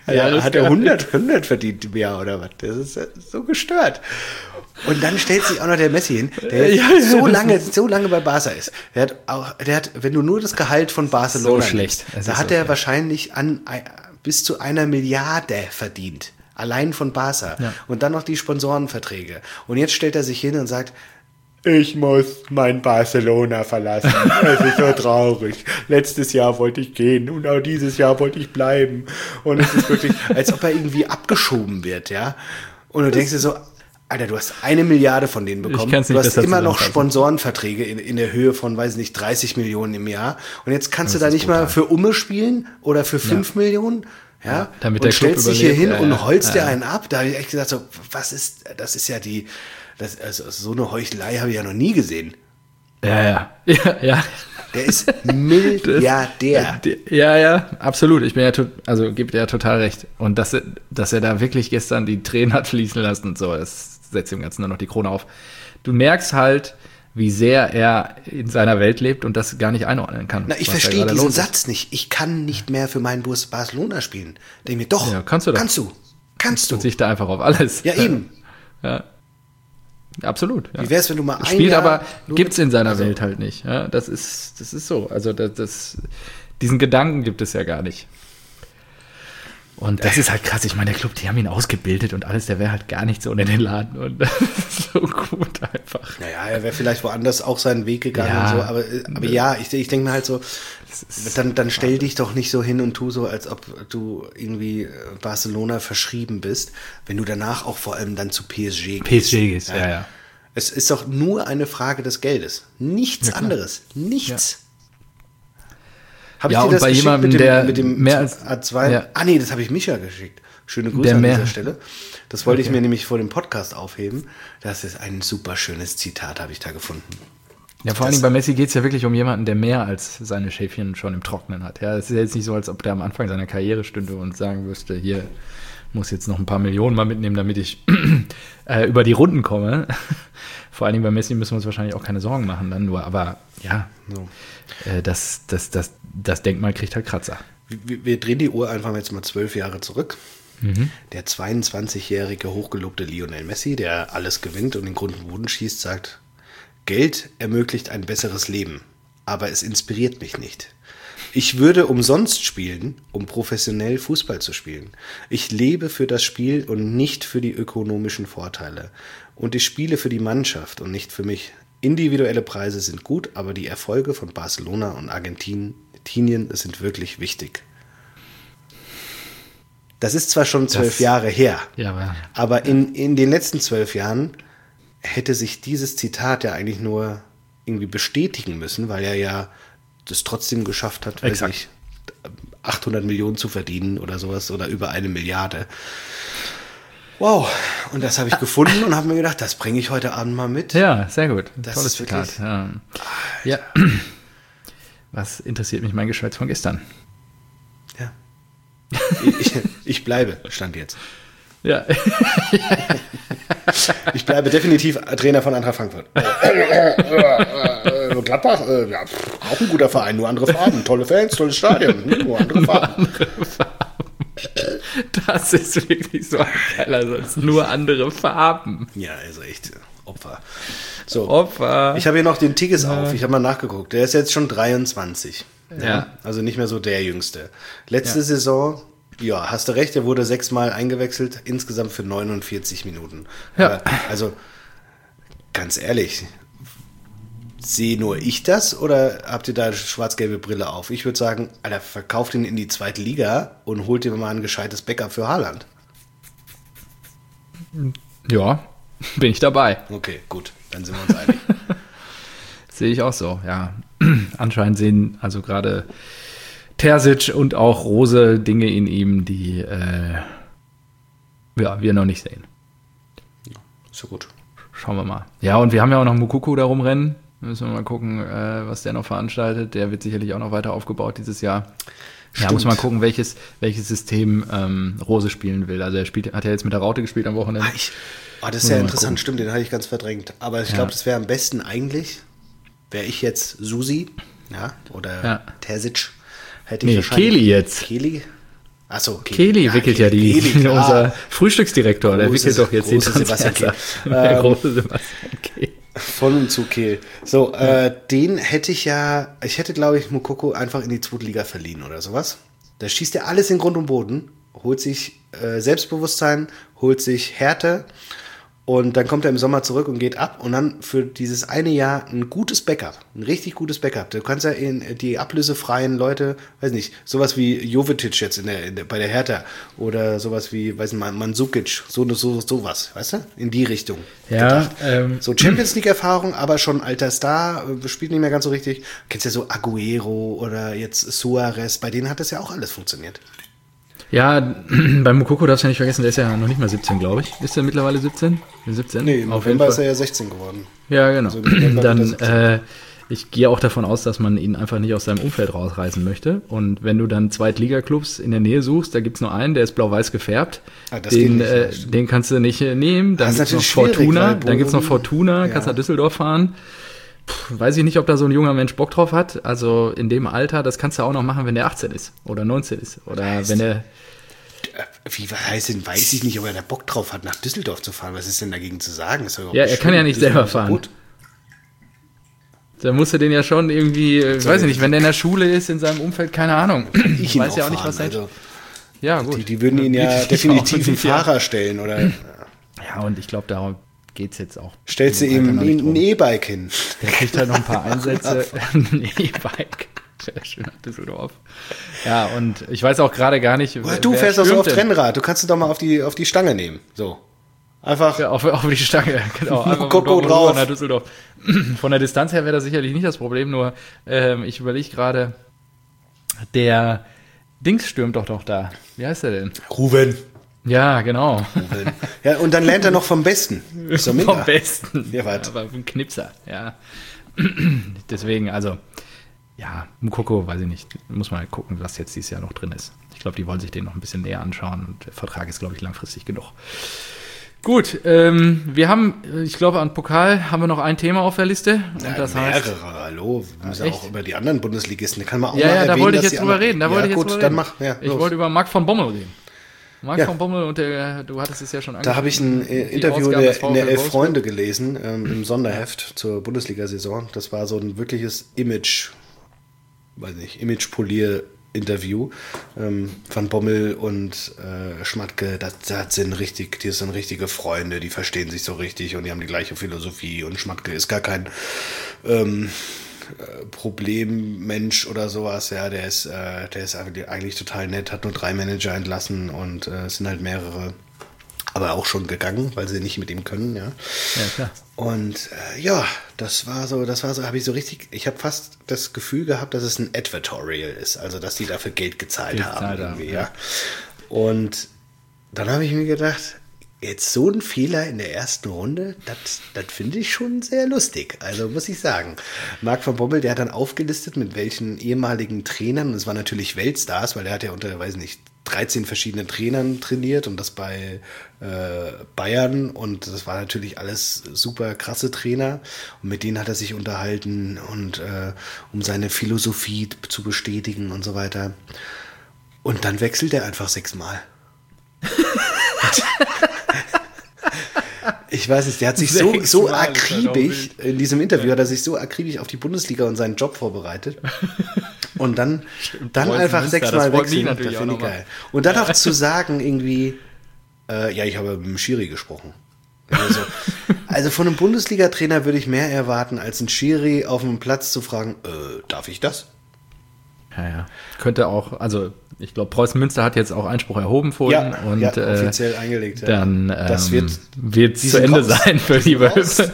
Ja, hat er hundert, hundert verdient im Jahr oder was? Das ist so gestört. Und dann stellt sich auch noch der Messi hin, der ja, ja, so lange, so lange bei Barca ist. Der hat auch, der hat, wenn du nur das Gehalt von Barcelona so schlecht, nimmst, da hat so er schlecht. wahrscheinlich an bis zu einer Milliarde verdient. Allein von Barca. Ja. Und dann noch die Sponsorenverträge. Und jetzt stellt er sich hin und sagt, ich muss mein Barcelona verlassen. Es ist so traurig. Letztes Jahr wollte ich gehen und auch dieses Jahr wollte ich bleiben. Und es ist wirklich, als ob er irgendwie abgeschoben wird, ja. Und du denkst dir so, Alter, du hast eine Milliarde von denen bekommen. Nicht, du hast immer noch Sponsorenverträge in, in der Höhe von, weiß nicht, dreißig Millionen im Jahr. Und jetzt kannst das du da nicht brutal. mal für Umme spielen oder für fünf ja. Millionen. Ja, ja, damit und der Club stellst dich hier hin ja, und holst ja, dir einen ab. Da habe ich echt gesagt, so, was ist, das ist ja die, das, also so eine Heuchelei habe ich ja noch nie gesehen. Ja, ja, ja, ja. Der ist Milliardär. Das, ja, ja, absolut. Ich bin ja, also gebe dir ja total recht. Und dass, dass er da wirklich gestern die Tränen hat fließen lassen und so, das setzt dem Ganzen dann noch die Krone auf. Du merkst halt, wie sehr er in seiner Welt lebt und das gar nicht einordnen kann. Na, ich verstehe diesen Satz nicht. Ich kann nicht mehr für meinen Bus Barcelona spielen. Denke mir, doch, ja, kannst du doch. Kannst du. Kannst du. Und sich da einfach auf alles. Ja, eben. Ja. Absolut. Ja. Wie wär's, wenn du mal ein Spielt Jahr aber, gibt's in seiner also, Welt halt nicht. Ja, das ist, das ist so. Also, das, das, diesen Gedanken gibt es ja gar nicht. Und das ist halt krass. Ich meine, der Club, die haben ihn ausgebildet und alles, der wäre halt gar nicht so ohne den Laden. Und das ist so gut einfach. Naja, er wäre vielleicht woanders auch seinen Weg gegangen ja, und so. Aber, aber ja, ich, ich denke mir halt so, dann, dann stell dich doch nicht so hin und tu so, als ob du irgendwie Barcelona verschrieben bist, wenn du danach auch vor allem dann zu P S G gehst. P S G gehst, ja, ja. ja. Es ist doch nur eine Frage des Geldes. Nichts ja, anderes. Nichts. Ja. Habe ich ja, dir das bei geschickt jemandem, mit dem, der mit dem mehr als, A zwei? Ja. Ah nee, das habe ich Micha geschickt. Schöne Grüße der an mehr, dieser Stelle. Das wollte okay. ich mir nämlich vor dem Podcast aufheben. Das ist ein super schönes Zitat, habe ich da gefunden. Ja, vor allem bei Messi geht es ja wirklich um jemanden, der mehr als seine Schäfchen schon im Trocknen hat. Ja, es ist ja jetzt nicht so, als ob der am Anfang seiner Karriere stünde und sagen müsste, hier muss jetzt noch ein paar Millionen mal mitnehmen, damit ich äh, über die Runden komme. Vor allen Dingen bei Messi müssen wir uns wahrscheinlich auch keine Sorgen machen dann nur. Aber ja, no. äh, das, das, das, das Denkmal kriegt halt Kratzer. Wir, wir drehen die Uhr einfach jetzt mal zwölf Jahre zurück. Mhm. Der zweiundzwanzigjährige hochgelobte Lionel Messi, der alles gewinnt und den Grund und Boden schießt, sagt, Geld ermöglicht ein besseres Leben, aber es inspiriert mich nicht. Ich würde umsonst spielen, um professionell Fußball zu spielen. Ich lebe für das Spiel und nicht für die ökonomischen Vorteile. Und ich spiele für die Mannschaft und nicht für mich. Individuelle Preise sind gut, aber die Erfolge von Barcelona und Argentinien sind wirklich wichtig. Das ist zwar schon zwölf das, Jahre her, ja, aber, aber in, in den letzten zwölf Jahren hätte sich dieses Zitat ja eigentlich nur irgendwie bestätigen müssen, weil er ja das trotzdem geschafft hat, weiß nicht, achthundert Millionen zu verdienen oder sowas oder über eine Milliarde. Wow, und das habe ich gefunden und habe mir gedacht, das bringe ich heute Abend mal mit. Ja, sehr gut. Das Tolles Zitat. Ja. ja. Was interessiert mich mein Geschwätz von gestern? Ja. Ich, ich bleibe, stand jetzt. Ja. Ich bleibe definitiv Trainer von Eintracht Frankfurt. Gladbach, äh, ja, auch ein guter Verein, nur andere Farben. Tolle Fans, tolles Stadion, nur andere Farben. Nur andere Farben. Das ist wirklich so ein geiler Satz. Nur andere Farben. Ja, also echt Opfer. So, Opfer. Ich habe hier noch den Tigges ja. auf. Ich habe mal nachgeguckt. Der ist jetzt schon dreiundzwanzig. Ja. ja. Also nicht mehr so der Jüngste. Letzte ja. Saison, ja, hast du recht, er wurde sechsmal eingewechselt, insgesamt für neunundvierzig Minuten. Ja. Aber, also, ganz ehrlich, sehe nur ich das oder habt ihr da schwarz-gelbe Brille auf? Ich würde sagen, Alter, verkauft ihn in die zweite Liga und holt dir mal ein gescheites Backup für Haaland. Ja, bin ich dabei. Okay, gut, dann sind wir uns einig. Sehe ich auch so, ja. Anscheinend sehen also gerade Terzic und auch Rose Dinge in ihm, die äh, ja, wir noch nicht sehen. Ja, ist ja gut. Schauen wir mal. Ja, und wir haben ja auch noch Moukoko da rumrennen. Müssen wir mal gucken, äh, was der noch veranstaltet. Der wird sicherlich auch noch weiter aufgebaut dieses Jahr. Stimmt. Ja, muss man gucken, welches, welches System ähm, Rose spielen will. Also er spielt, hat ja jetzt mit der Raute gespielt am Wochenende. Ah, ich, oh, das ist ja interessant, stimmt, den hatte ich ganz verdrängt. Aber ich ja. glaube, das wäre am besten eigentlich, wäre ich jetzt Susi, ja, oder ja. Terzic, hätte ich nee, wahrscheinlich... Kehli jetzt. Kehli? Achso, Kelly ja, wickelt ja die, Kelly, unser Frühstücksdirektor, der wickelt doch jetzt den Sebastian Kehl. Der große Sebastian Kehl. Von und zu Kehl. So, ja. äh, den hätte ich ja, ich hätte, glaube ich, Moukoko einfach in die zweite Liga verliehen oder sowas. Da schießt er alles in Grund und Boden, holt sich äh, Selbstbewusstsein, holt sich Härte und dann kommt er im Sommer zurück und geht ab und dann für dieses eine Jahr ein gutes Backup, ein richtig gutes Backup. Du kannst ja in die ablösefreien Leute, weiß nicht, sowas wie Jovetic jetzt in der, in der, bei der Hertha oder sowas wie, weiß nicht, Mandzukic, so, so, sowas, weißt du, in die Richtung. Ja. Ähm, so Champions League Erfahrung, aber schon alter Star, spielt nicht mehr ganz so richtig. Kennst ja so Aguero oder jetzt Suarez, bei denen hat das ja auch alles funktioniert. Ja, bei Moukoko darfst du ja nicht vergessen, der ist ja noch nicht mal siebzehn, glaube ich. Ist der mittlerweile siebzehn? siebzehn? Nee, im November ist er ja sechzehn geworden. Ja, genau. Also dann, äh, ich gehe auch davon aus, dass man ihn einfach nicht aus seinem Umfeld rausreißen möchte. Und wenn du dann Zweitliga-Clubs in der Nähe suchst, da gibt's nur einen, der ist blau-weiß gefärbt. Ah, das den, nicht, äh, den kannst du nicht äh, nehmen. Dann gibt's noch Fortuna. Dann gibt's noch Fortuna, ja. Kannst nach Düsseldorf fahren. Puh, weiß ich nicht, ob da so ein junger Mensch Bock drauf hat. Also in dem Alter, das kannst du auch noch machen, wenn der achtzehn ist oder neunzehn ist. Oder heißt, wenn der... Wie heißt denn, weiß ich nicht, ob er da Bock drauf hat, nach Düsseldorf zu fahren. Was ist denn dagegen zu sagen? Ist ja, er kann ja nicht selber fahren. Gut. Da musst du den ja schon irgendwie, ich weiß nicht, wenn der in der Schule ist, in seinem Umfeld, keine Ahnung. Ich weiß ja auch nicht, was sein. Also, ja, gut. Die, die würden ihn ja definitiv einen Fahrer stellen, oder? Ja, und ich glaube, darum geht's jetzt auch. Stellst du ihm ein E-Bike hin? Der kriegt halt noch ein paar Einsätze. Ein E-Bike. Sehr schön nach Düsseldorf. Ja, und ich weiß auch gerade gar nicht. Wer, du fährst doch so auf Rennrad. Du kannst es doch mal auf die, auf die Stange nehmen. So. Einfach. Ja, auf, auf die Stange, genau. Moukoko drauf. Nach Düsseldorf. Von der Distanz her wäre das sicherlich nicht das Problem, nur ähm, ich überlege gerade, der Dings stürmt doch doch da. Wie heißt der denn? Ruven. Ja, genau. Ruven. Ja, und dann lernt er noch vom Besten. Ist doch vom Besten. Ja, warte. Ja, aber ein Knipser, ja. Deswegen, also, ja, Moukoko, weiß ich nicht. Muss mal gucken, was jetzt dieses Jahr noch drin ist. Ich glaube, die wollen sich den noch ein bisschen näher anschauen und der Vertrag ist, glaube ich, langfristig genug. Gut, ähm, wir haben, ich glaube, an Pokal haben wir noch ein Thema auf der Liste. Und ja, das mehrere, heißt, hallo. Wir müssen ja auch über die anderen Bundesligisten, da kann man auch ja, mal ja, erwähnen, da wollte ich dass jetzt drüber reden. Da ja, wollte ich jetzt gut, drüber dann reden. mach. Ja, ich los. wollte über Marc von Bommel reden. Marc ja. von Bommel, und der, du hattest es ja schon angesprochen. Da habe ich ein äh, Interview in der, in der Elf Freunde gelesen, ähm, im Sonderheft zur Bundesliga-Saison. Das war so ein wirkliches Image, weiß nicht, Image-Polier- Interview. Ähm, Van Bommel und äh, Schmatke, das, das sind richtig, die sind richtige Freunde, die verstehen sich so richtig und die haben die gleiche Philosophie und Schmatke ist gar kein ähm, äh, Problemmensch oder sowas, ja, der ist, äh, der ist eigentlich total nett, hat nur drei Manager entlassen und äh, es sind halt mehrere, aber auch schon gegangen, weil sie nicht mit ihm können, ja. Ja, klar. Und äh, ja, das war so, das war so, habe ich so richtig, ich habe fast das Gefühl gehabt, dass es ein Advertorial ist, also dass die dafür Geld gezahlt, Geld haben, gezahlt irgendwie, ja. ja. Und dann habe ich mir gedacht, jetzt so ein Fehler in der ersten Runde, das, das finde ich schon sehr lustig, also muss ich sagen. Marc van Bommel, der hat dann aufgelistet, mit welchen ehemaligen Trainern, und es waren natürlich Weltstars, weil der hat ja unter, weiß nicht, dreizehn verschiedenen Trainern trainiert und das bei äh, Bayern und das war natürlich alles super krasse Trainer und mit denen hat er sich unterhalten und äh, um seine Philosophie zu bestätigen und so weiter. Und dann wechselt er einfach sechsmal. Ich weiß nicht, der hat sich so, so akribisch, in diesem Interview hat er sich so akribisch auf die Bundesliga und seinen Job vorbereitet. Und dann, dann einfach sechsmal wechseln. Das finde ich geil. Und dann auch zu sagen, irgendwie, äh, ja, ich habe mit dem Schiri gesprochen. Also, also von einem Bundesliga-Trainer würde ich mehr erwarten, als ein Schiri auf dem Platz zu fragen, äh, darf ich das? Ja, ja. Könnte auch, also ich glaube, Preußen Münster hat jetzt auch Einspruch erhoben vorhin. Ja, und, ja, offiziell äh, eingelegt. Ja. Dann ähm, das wird wird zu Ende sein für die Wölfe.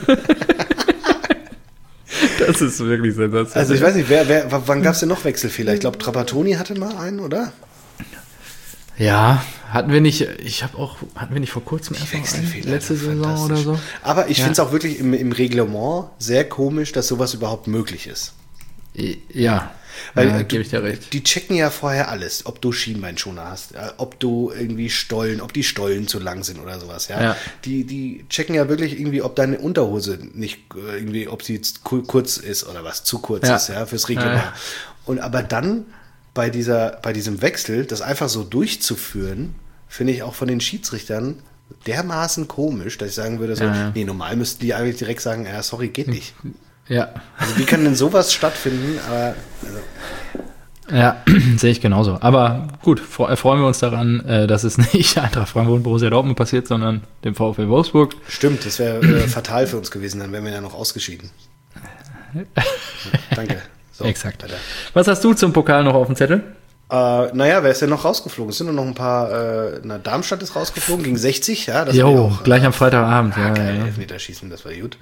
Das ist wirklich sensationell. Also ich weiß nicht, wer, wer, wann gab es denn noch Wechselfehler? Ich glaube, Trapattoni hatte mal einen, oder? Ja, hatten wir nicht, ich habe auch, hatten wir nicht vor kurzem erst Wechselfehler, letzte Saison oder so? Aber ich ja. finde es auch wirklich im, im Reglement sehr komisch, dass sowas überhaupt möglich ist. Ja, weil ja, du, gebe ich dir recht. Die checken ja vorher alles, ob du Schienbeinschoner hast, ob du irgendwie Stollen, ob die Stollen zu lang sind oder sowas, ja. ja. Die, die checken ja wirklich irgendwie, ob deine Unterhose nicht irgendwie, ob sie kurz ist oder was, zu kurz ja. ist, ja, fürs Reglement. Ja. Und aber dann bei, dieser, bei diesem Wechsel, das einfach so durchzuführen, finde ich auch von den Schiedsrichtern dermaßen komisch, dass ich sagen würde, so, ja, ja. nee, normal müssten die eigentlich direkt sagen, ja, sorry, geht nicht. Ja. Also wie kann denn sowas stattfinden? Aber, also. Ja, sehe ich genauso. Aber gut, freuen wir uns daran, dass es nicht Eintracht Frankfurt und Borussia Dortmund passiert, sondern dem VfL Wolfsburg. Stimmt, das wäre äh, fatal für uns gewesen, dann wären wir ja noch ausgeschieden. Danke. So, exakt. Weiter. Was hast du zum Pokal noch auf dem Zettel? Äh, naja, wer ist denn noch rausgeflogen? Es sind nur noch ein paar, äh, na, Darmstadt ist rausgeflogen gegen sechzig, ja. Das jo, auch, gleich äh, am Freitagabend. Ah, ja, geil, ja. Elfmeterschießen, das war gut.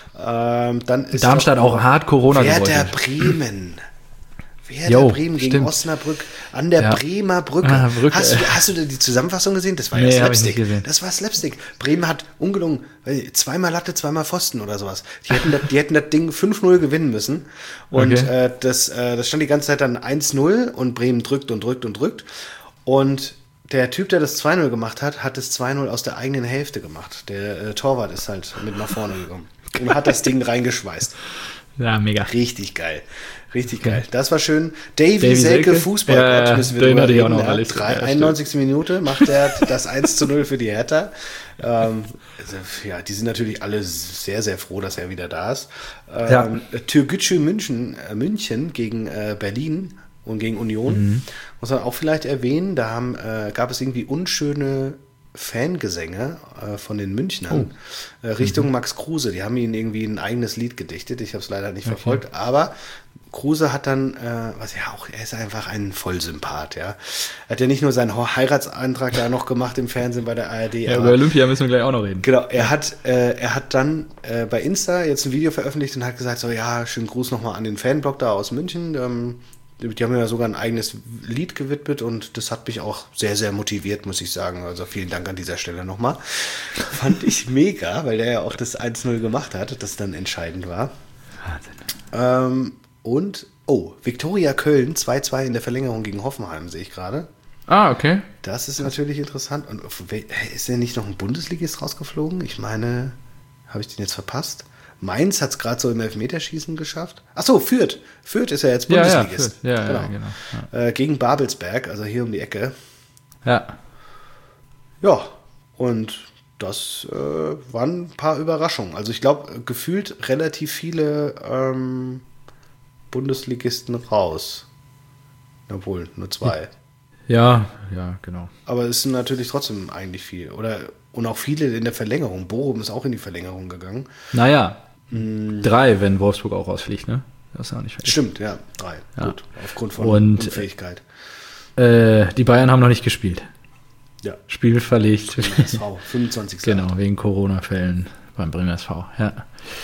Ähm, dann ist Darmstadt auch, auch hart Corona Werder gewollt. Bremen. Werder jo, Bremen gegen stimmt. Osnabrück an der ja. Bremer Brücke. Ah, Brücke. Hast, du, hast du die Zusammenfassung gesehen? Das war ja nee, Slapstick. Das war Slapstick. Bremen hat ungelungen, zweimal Latte, zweimal Pfosten oder sowas. Die hätten das, die hätten das Ding fünf null gewinnen müssen. Und okay. äh, das, äh, das stand die ganze Zeit dann eins null und Bremen drückt und drückt und drückt. Und der Typ, der das zwei null gemacht hat, hat das zwei null aus der eigenen Hälfte gemacht. Der äh, Torwart ist halt mit nach vorne gekommen und hat das Ding reingeschweißt. Ja, mega. Richtig geil. Richtig geil. Das war schön. Davy, Davy Selke, Fußballgott, ja, müssen wir drüber reden. Auch noch alles. Drei, einundneunzigste Minute macht er das eins zu null für die Hertha. Ähm, also, ja, die sind natürlich alle sehr, sehr froh, dass er wieder da ist. Ähm, ja. Türkgücü München, äh, München gegen äh, Berlin und gegen Union. Mhm. Muss man auch vielleicht erwähnen, da haben, äh, gab es irgendwie unschöne Fangesänge äh, von den Münchnern oh. äh, Richtung mhm. Max Kruse. Die haben ihnen irgendwie ein eigenes Lied gedichtet. Ich habe es leider nicht okay. verfolgt, aber Kruse hat dann, äh, was ja auch, er ist einfach ein Vollsympath, ja. Er hat ja nicht nur seinen Heiratsantrag da noch gemacht im Fernsehen bei der A R D. Ja, aber, über Olympia müssen wir gleich auch noch reden. Genau, er hat, äh, er hat dann äh, bei Insta jetzt ein Video veröffentlicht und hat gesagt, so ja, schönen Gruß nochmal an den Fanblog da aus München. Ähm, die haben mir ja sogar ein eigenes Lied gewidmet und das hat mich auch sehr, sehr motiviert, muss ich sagen. Also vielen Dank an dieser Stelle nochmal. Fand ich mega, weil der ja auch das eins null gemacht hat, das dann entscheidend war. Wahnsinn. Ähm, Und, oh, Viktoria Köln zwei zwei in der Verlängerung gegen Hoffenheim, sehe ich gerade. Ah, okay. Das ist natürlich interessant. Und ist denn nicht noch ein Bundesligist rausgeflogen? Ich meine, habe ich den jetzt verpasst? Mainz hat es gerade so im Elfmeterschießen geschafft. Ach so, Fürth. Fürth ist ja jetzt Bundesligist. Ja, ja, ja, genau. ja, genau. Ja. Äh, gegen Babelsberg, also hier um die Ecke. Ja. Ja, und das äh, waren ein paar Überraschungen. Also ich glaube, gefühlt relativ viele ähm, Bundesligisten raus. Obwohl, nur zwei. Ja, ja, genau. Aber es sind natürlich trotzdem eigentlich viel. Oder, und auch viele in der Verlängerung. Bochum ist auch in die Verlängerung gegangen. Naja, hm. drei, wenn Wolfsburg auch rausfliegt, ne? Das ist auch nicht fertig. Stimmt, ja, drei. Ja. Gut, aufgrund von und, Unfähigkeit. Äh, die Bayern haben noch nicht gespielt. Ja. Spiel verlegt. S V, fünfundzwanzigsten Genau, wegen Corona-Fällen beim Bremer S V, ja.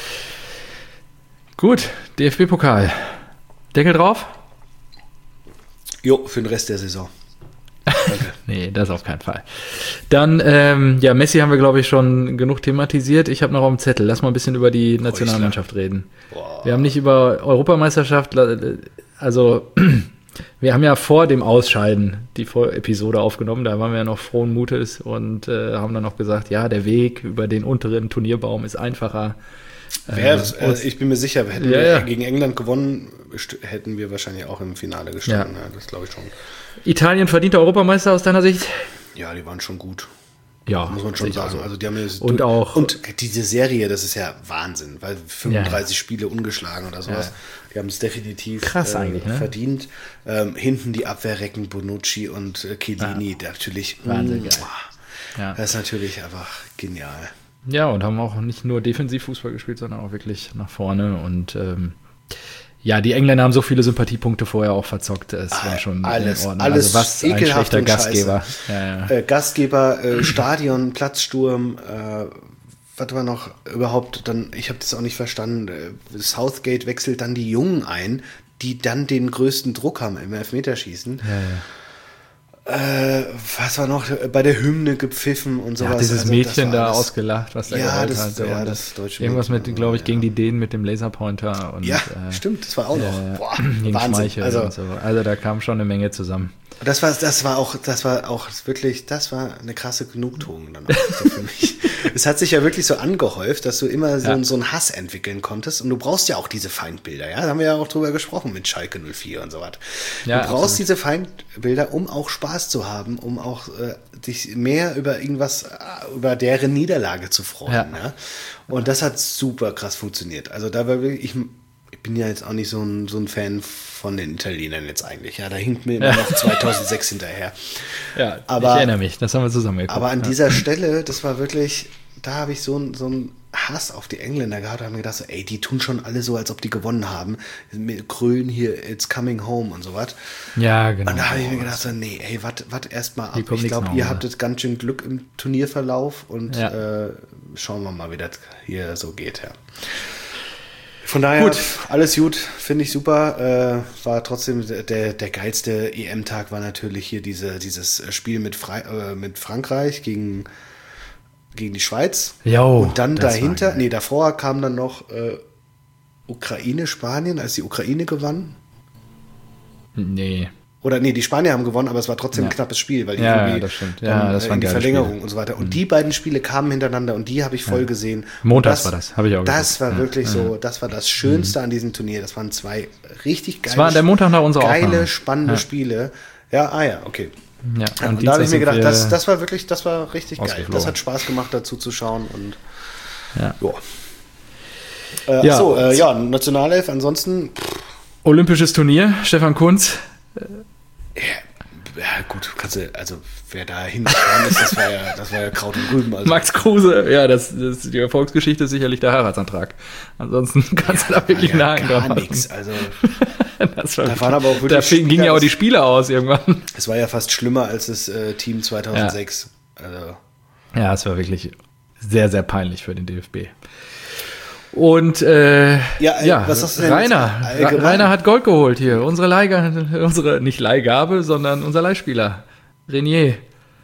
Gut, D F B-Pokal. Deckel drauf? Jo, für den Rest der Saison. Danke. Nee, das auf keinen Fall. Dann, ähm, ja, Messi haben wir, glaube ich, schon genug thematisiert. Ich habe noch auf dem Zettel. Lass mal ein bisschen über die Nationalmannschaft reden. Boah. Wir haben nicht über Europameisterschaft, also wir haben ja vor dem Ausscheiden die Episode aufgenommen. Da waren wir ja noch frohen Mutes und äh, haben dann noch gesagt, ja, der Weg über den unteren Turnierbaum ist einfacher. Wäre es, äh, ich bin mir sicher, hätten ja, wir ja. gegen England gewonnen, hätten wir wahrscheinlich auch im Finale gestanden. Ja. Ja, das glaube ich schon. Italien verdienter Europameister aus deiner Sicht? Ja, die waren schon gut. Ja, muss man schon sagen. Also, also die haben jetzt und auch und diese Serie, das ist ja Wahnsinn, weil fünfunddreißig ja. Spiele ungeschlagen oder sowas. Ja. Die haben es definitiv Krass äh, eigentlich, ne? verdient. Ähm, hinten die Abwehrrecken Bonucci und äh, Chiellini, ja. natürlich. Wahnsinn, geil. Ja. Das ist natürlich einfach genial. Ja, und haben auch nicht nur Defensivfußball gespielt, sondern auch wirklich nach vorne. Und ähm, ja, die Engländer haben so viele Sympathiepunkte vorher auch verzockt. Es ah, war schon alles, in Ordnung. Alles also was ein schlechter Gastgeber. Ja, ja. Äh, Gastgeber, äh, Stadion, Platzsturm, äh, was war noch überhaupt dann, ich habe das auch nicht verstanden, äh, Southgate wechselt dann die Jungen ein, die dann den größten Druck haben im Elfmeterschießen. Ja, ja. Äh, was war noch bei der Hymne gepfiffen und sowas. Ja, dieses also, Mädchen da alles, ausgelacht, was da ja, geheult das, hatte. Ja, und das deutsche irgendwas Mädchen, mit, glaube ich, ja. gegen die Dänen mit dem Laserpointer. Und, ja, äh, stimmt, das war auch noch. Äh, Boah, gegen Wahnsinn. Schmeichel also, und so. Also da kam schon eine Menge zusammen. Das war, das war auch, das war auch wirklich, das war eine krasse Genugtuung dann auch so für mich. Es hat sich ja wirklich so angehäuft, dass du immer so, ja. so einen Hass entwickeln konntest und du brauchst ja auch diese Feindbilder, ja, da haben wir ja auch drüber gesprochen mit Schalke null vier und so was. Ja, du brauchst absolut. diese Feindbilder, um auch Spaß zu haben, um auch äh, dich mehr über irgendwas, über deren Niederlage zu freuen, ja. ja? Und das hat super krass funktioniert. Also da war wirklich, ich, ich bin ja jetzt auch nicht so ein, so ein Fan von den Italienern jetzt eigentlich. Ja, da hinkt mir immer noch zweitausendsechs hinterher. Ja, aber, ich erinnere mich, das haben wir zusammen geguckt. Aber an ja. dieser Stelle, das war wirklich, da habe ich so einen so einen Hass auf die Engländer gehabt. Da haben wir gedacht, so, ey, die tun schon alle so, als ob die gewonnen haben. Mit Krön hier, it's coming home und so was. Ja, genau. Und da habe ich mir gedacht, so, nee, ey, wart erst mal ab. Ich glaube, ihr hattet ganz schön Glück im Turnierverlauf und ja. äh, schauen wir mal, wie das hier so geht. Ja. Von daher, gut. alles gut, finde ich super. Äh, war trotzdem der, der geilste E M-Tag war natürlich hier diese, dieses Spiel mit, Fre- äh, mit Frankreich gegen, gegen die Schweiz. Jo, und dann dahinter, nee, davor kam dann noch äh, Ukraine, Spanien, als die Ukraine gewann. Nee. Oder nee, die Spanier haben gewonnen, aber es war trotzdem ja. ein knappes Spiel, weil die ja, irgendwie das stimmt. Ja, dann, das äh, war in die Verlängerung Spiel. und so weiter. Und mhm. die beiden Spiele kamen hintereinander und die habe ich voll ja. gesehen. Montags war das, habe ich auch gesehen. Das war ja. wirklich so, das war das Schönste mhm. an diesem Turnier. Das waren zwei richtig geile, das war der Montag nach unserer geile Aufnahme. spannende ja. Spiele. Ja, ah ja, okay. Ja, ja, und, und da habe ich mir gedacht, das, das war wirklich, das war richtig geil. Das hat Spaß gemacht, dazu zu schauen und ja. Äh, ja. Achso, äh, ja, Nationalelf, ansonsten pff. Olympisches Turnier, Stefan Kuntz. Ja. Ja, gut, kannst du, also wer da hingefahren ist, das war ja, das war ja Kraut und Rüben. Also. Max Kruse, ja, das, das die Erfolgsgeschichte ist sicherlich der Heiratsantrag. Ansonsten kannst ja, du da wirklich ja einen Haken drauf machen. Nix, also das war da waren aber auch wirklich da fing, gingen ja auch die Spiele aus irgendwann. Es war ja fast schlimmer als das äh, Team zweitausendsechs. Ja. Also. ja, es war wirklich sehr, sehr peinlich für den D F B. Und äh, ja, ja was hast du denn Rainer, Rainer hat Gold geholt hier. Unsere Leihgabe, unsere nicht Leihgabe, sondern unser Leihspieler Renier.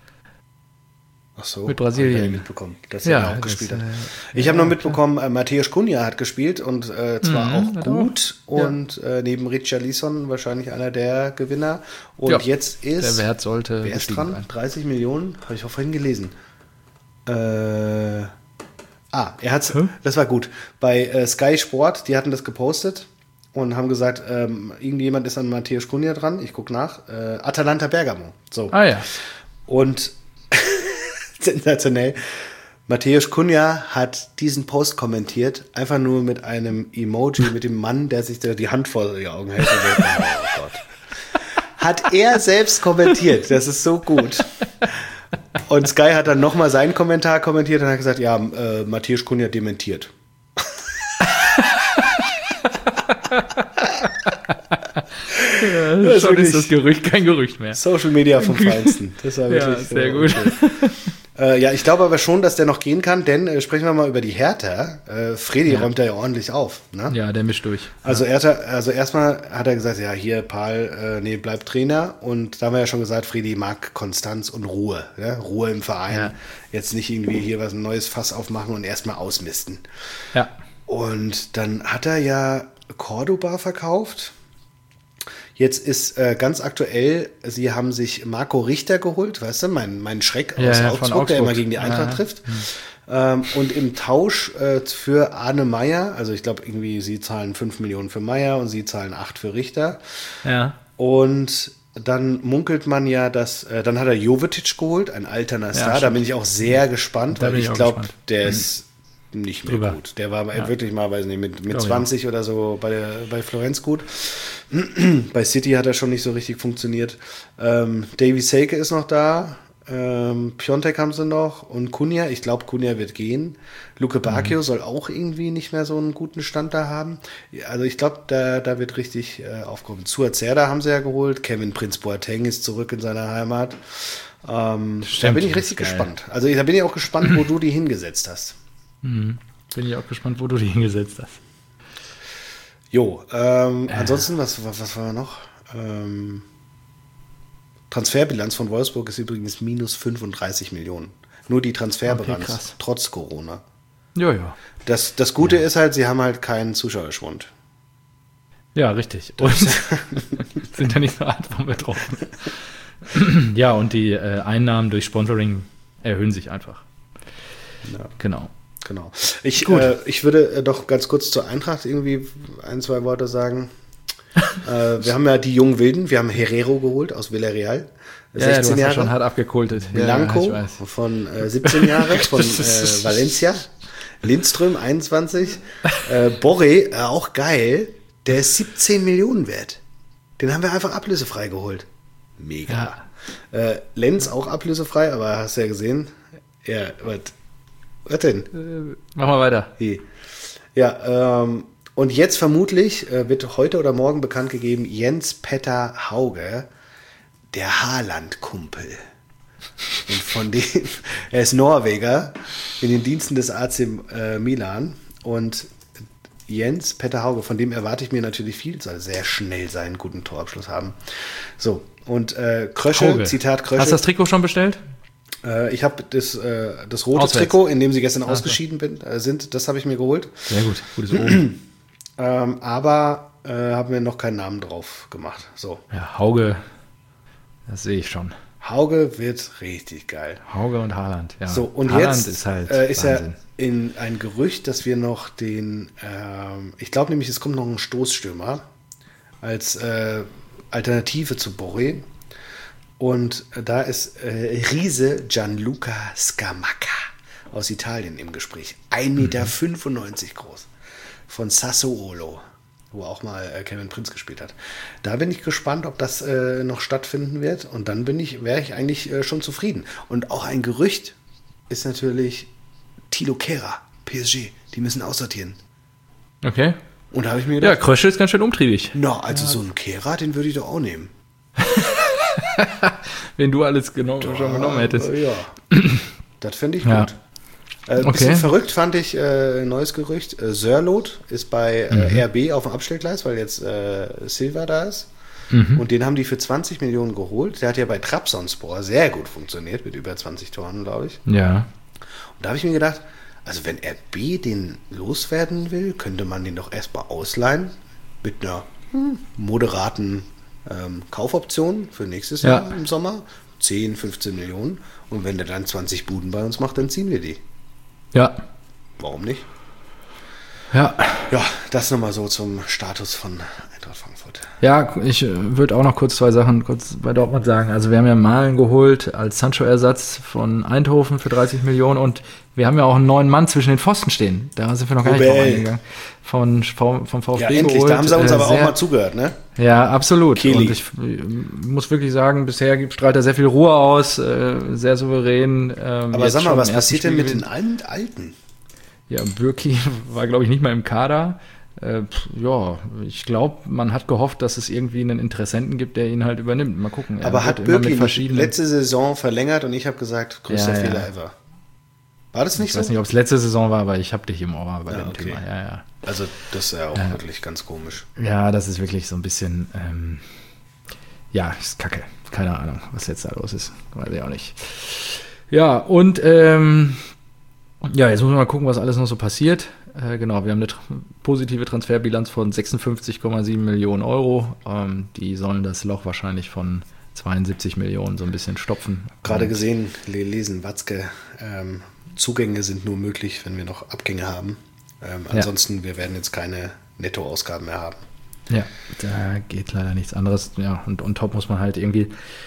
Ach so, mit Brasilien. Hab ich mitbekommen, dass ja, er auch gespielt das, hat. Äh, ich habe ja, noch mitbekommen, äh, Mateusz Cunha hat gespielt und äh, zwar mhm, auch gut auch. und ja. äh, neben Richarlison wahrscheinlich einer der Gewinner. Und ja, jetzt ist der Wert sollte wer ist dran? dreißig Millionen, habe ich auch vorhin gelesen. Äh Ah, er hat's, hm? das war gut. Bei äh, Sky Sport, die hatten das gepostet und haben gesagt, ähm, irgendjemand ist an Mateusz Cunha dran. Ich gucke nach. Äh, Atalanta Bergamo. So. Ah ja. Und sensationell. Mateusz Cunha hat diesen Post kommentiert, einfach nur mit einem Emoji mit dem Mann, der sich da die Hand vor die Augen hält. Und oh Gott. Hat er selbst kommentiert. Das ist so gut. Und Sky hat dann nochmal seinen Kommentar kommentiert und hat gesagt, ja, äh, Mateusz Cunha dementiert. ja, das schon ist das Gerücht kein Gerücht mehr. Social Media vom Feinsten. Das war wirklich ja, sehr so, gut. Okay. Äh, ja, ich glaube aber schon, dass der noch gehen kann, denn äh, sprechen wir mal über die Hertha. Äh, Fredi ja. räumt da ja ordentlich auf. Ne? Ja, der mischt durch. Also, ja. Hertha, also erstmal hat er gesagt, ja, hier, Paul, äh, nee, bleib Trainer. Und da haben wir ja schon gesagt, Fredi mag Konstanz und Ruhe. Ne? Ruhe im Verein. Ja. Jetzt nicht irgendwie hier was ein neues Fass aufmachen und erstmal ausmisten. Ja. Und dann hat er ja Cordoba verkauft. Jetzt ist äh, ganz aktuell, sie haben sich Marco Richter geholt, weißt du, mein, mein Schreck aus ja, ja, Augsburg, Augsburg, der immer gegen die Eintracht ja. trifft. Mhm. Ähm, und im Tausch äh, für Arne Meyer, also ich glaube irgendwie, sie zahlen fünf Millionen für Meyer und sie zahlen acht für Richter. Ja. Und dann munkelt man ja, dass, äh, dann hat er Jovetic geholt, ein alterner ja, Star, stimmt. Da bin ich auch sehr gespannt, da weil ich, ich glaube, der mhm. ist nicht mehr Drüber. gut. Der war ja. wirklich mal, weiß nicht, mit, mit Glaube zwanzig ich. Oder so bei, der, bei Florenz gut. Bei City hat er schon nicht so richtig funktioniert. Ähm, Davy Selke ist noch da. Ähm, Piontek haben sie noch. Und Cunha, ich glaube, Cunha wird gehen. Luke Bacchio mhm. soll auch irgendwie nicht mehr so einen guten Stand da haben. Also ich glaube, da, da wird richtig äh, aufkommen. Suazerda haben sie ja geholt. Kevin Prince Boateng ist zurück in seiner Heimat. Ähm, da bin ich richtig gespannt. Also da bin ich auch gespannt, wo du die hingesetzt hast. Mhm. Bin ich auch gespannt, wo du die hingesetzt hast. Jo, ähm, äh. ansonsten, was, was, was war noch? Ähm, Transferbilanz von Wolfsburg ist übrigens minus fünfunddreißig Millionen. Nur die Transferbilanz, okay, trotz Corona. Ja, ja. Das, das Gute ja. ist halt, sie haben halt keinen Zuschauerschwund. Ja, richtig. Und sind ja nicht so hart von betroffen. Ja, und die äh, Einnahmen durch Sponsoring erhöhen sich einfach. Ja. Genau. Genau. Ich, äh, ich würde äh, doch ganz kurz zur Eintracht irgendwie ein, zwei Worte sagen. äh, wir haben ja die jungen Wilden, wir haben Herrero geholt aus Villarreal. Ja, ja, du hast ja schon hart abgekultet. Blanco ja, von äh, siebzehn Jahre, von äh, Valencia. Lindström, einundzwanzig. Äh, Borre, äh, auch geil. Der ist siebzehn Millionen wert. Den haben wir einfach ablösefrei geholt. Mega. Ja. Äh, Lenz auch ablösefrei, aber hast du ja gesehen. Ja, was? Was denn? Äh, mach mal weiter. Hey. Ja, ähm, und jetzt vermutlich äh, wird heute oder morgen bekannt gegeben, Jens Petter Hauge, der Haaland-Kumpel. Und von dem, er ist Norweger in den Diensten des A C äh, Milan. Und Jens Petter Hauge, von dem erwarte ich mir natürlich viel, soll sehr schnell seinen guten Torabschluss haben. So, und äh, Krösche, Hauge. Zitat Krösche. Hast du das Trikot schon bestellt? Äh, ich habe das, äh, das rote Auswärts. Trikot, in dem sie gestern Also. ausgeschieden bin, äh, sind, das habe ich mir geholt. Sehr gut, gutes Oben. Ähm, aber äh, haben wir noch keinen Namen drauf gemacht. So. Ja, Hauge, das sehe ich schon. Hauge wird richtig geil. Hauge und Haaland, ja. So, und Haaland jetzt ist halt äh, ist Wahnsinn. er in ein Gerücht, dass wir noch den, ähm, ich glaube nämlich, es kommt noch ein Stoßstürmer als äh, Alternative zu Borre. Und äh, da ist äh, Riese Gianluca Scamacca aus Italien im Gespräch. ein Meter fünfundneunzig groß. Von Sassuolo, wo auch mal äh, Kevin Prinz gespielt hat. Da bin ich gespannt, ob das äh, noch stattfinden wird. Und dann bin ich, wäre ich eigentlich äh, schon zufrieden. Und auch ein Gerücht ist natürlich Thilo Kehrer, P S G. Die müssen aussortieren. Okay. Und da habe ich mir Ja, gedacht, Krösche ist ganz schön umtriebig. na, also so einen Kehrer, den würde ich doch auch nehmen. Wenn du alles genommen, schon genommen hättest. Äh, ja, das finde ich Ja. gut. Äh, ein Okay. bisschen verrückt fand ich äh, ein neues Gerücht. Äh, Sörloth ist bei äh, Mhm. R B auf dem Abstellgleis, weil jetzt äh, Silva da ist. Mhm. Und den haben die für zwanzig Millionen geholt. Der hat ja bei Trabzonspor sehr gut funktioniert, mit über zwanzig Toren, glaube ich. Ja. Und da habe ich mir gedacht, also wenn R B den loswerden will, könnte man den doch erstmal ausleihen mit einer hm, moderaten ähm, Kaufoption für nächstes Ja. Jahr im Sommer. zehn, fünfzehn Millionen. Und wenn der dann zwanzig Buden bei uns macht, dann ziehen wir die. Ja. Warum nicht? Ja. Ja, das nochmal so zum Status von Eintracht Frankfurt. Ja, ich äh, würde auch noch kurz zwei Sachen kurz bei Dortmund sagen. Also wir haben ja Malen geholt als Sancho-Ersatz von Eindhoven für dreißig Millionen und wir haben ja auch einen neuen Mann zwischen den Pfosten stehen. Da sind wir noch gar nicht drauf Rubel. eingegangen. Von, vom, vom VfB Ja, endlich. geholt. Da haben sie uns Äh, aber auch sehr- mal zugehört, ne? Ja, absolut. Kili. Und ich äh, muss wirklich sagen, bisher gibt- strahlt er sehr viel Ruhe aus, äh, sehr souverän. Ähm, Aber jetzt sag mal, schon was im ersten passiert denn Spiel mit den gewinnt. alten Alten? Ja, Bürki war, glaube ich, nicht mal im Kader. Äh, pf, ja, ich glaube, man hat gehofft, dass es irgendwie einen Interessenten gibt, der ihn halt übernimmt. Mal gucken. Er Aber wird hat immer Birki mit nicht verschiedenen. letzte Saison verlängert und ich habe gesagt, größter Ja, ja. Fehler ever. War das nicht Ich so? weiß nicht, ob es letzte Saison war, aber ich habe dich im Ohr bei Ja, dem okay. Thema. Ja, ja. Also das ist ja auch Ja. wirklich ganz komisch. Ja, das ist wirklich so ein bisschen, ähm, ja, ist kacke. Keine Ahnung, was jetzt da los ist. Weiß ich auch nicht. Ja, und ähm, ja, jetzt muss man mal gucken, was alles noch so passiert. Äh, genau, wir haben eine tr- positive Transferbilanz von sechsundfünfzig Komma sieben Millionen Euro. Ähm, die sollen das Loch wahrscheinlich von zweiundsiebzig Millionen so ein bisschen stopfen. Gerade Und- gesehen, le- lesen, Watzke, ähm, Zugänge sind nur möglich, wenn wir noch Abgänge haben. Ähm, Ja. ansonsten, wir werden jetzt keine Nettoausgaben mehr haben. Ja, da geht leider nichts anderes. Ja, und on top muss man halt irgendwie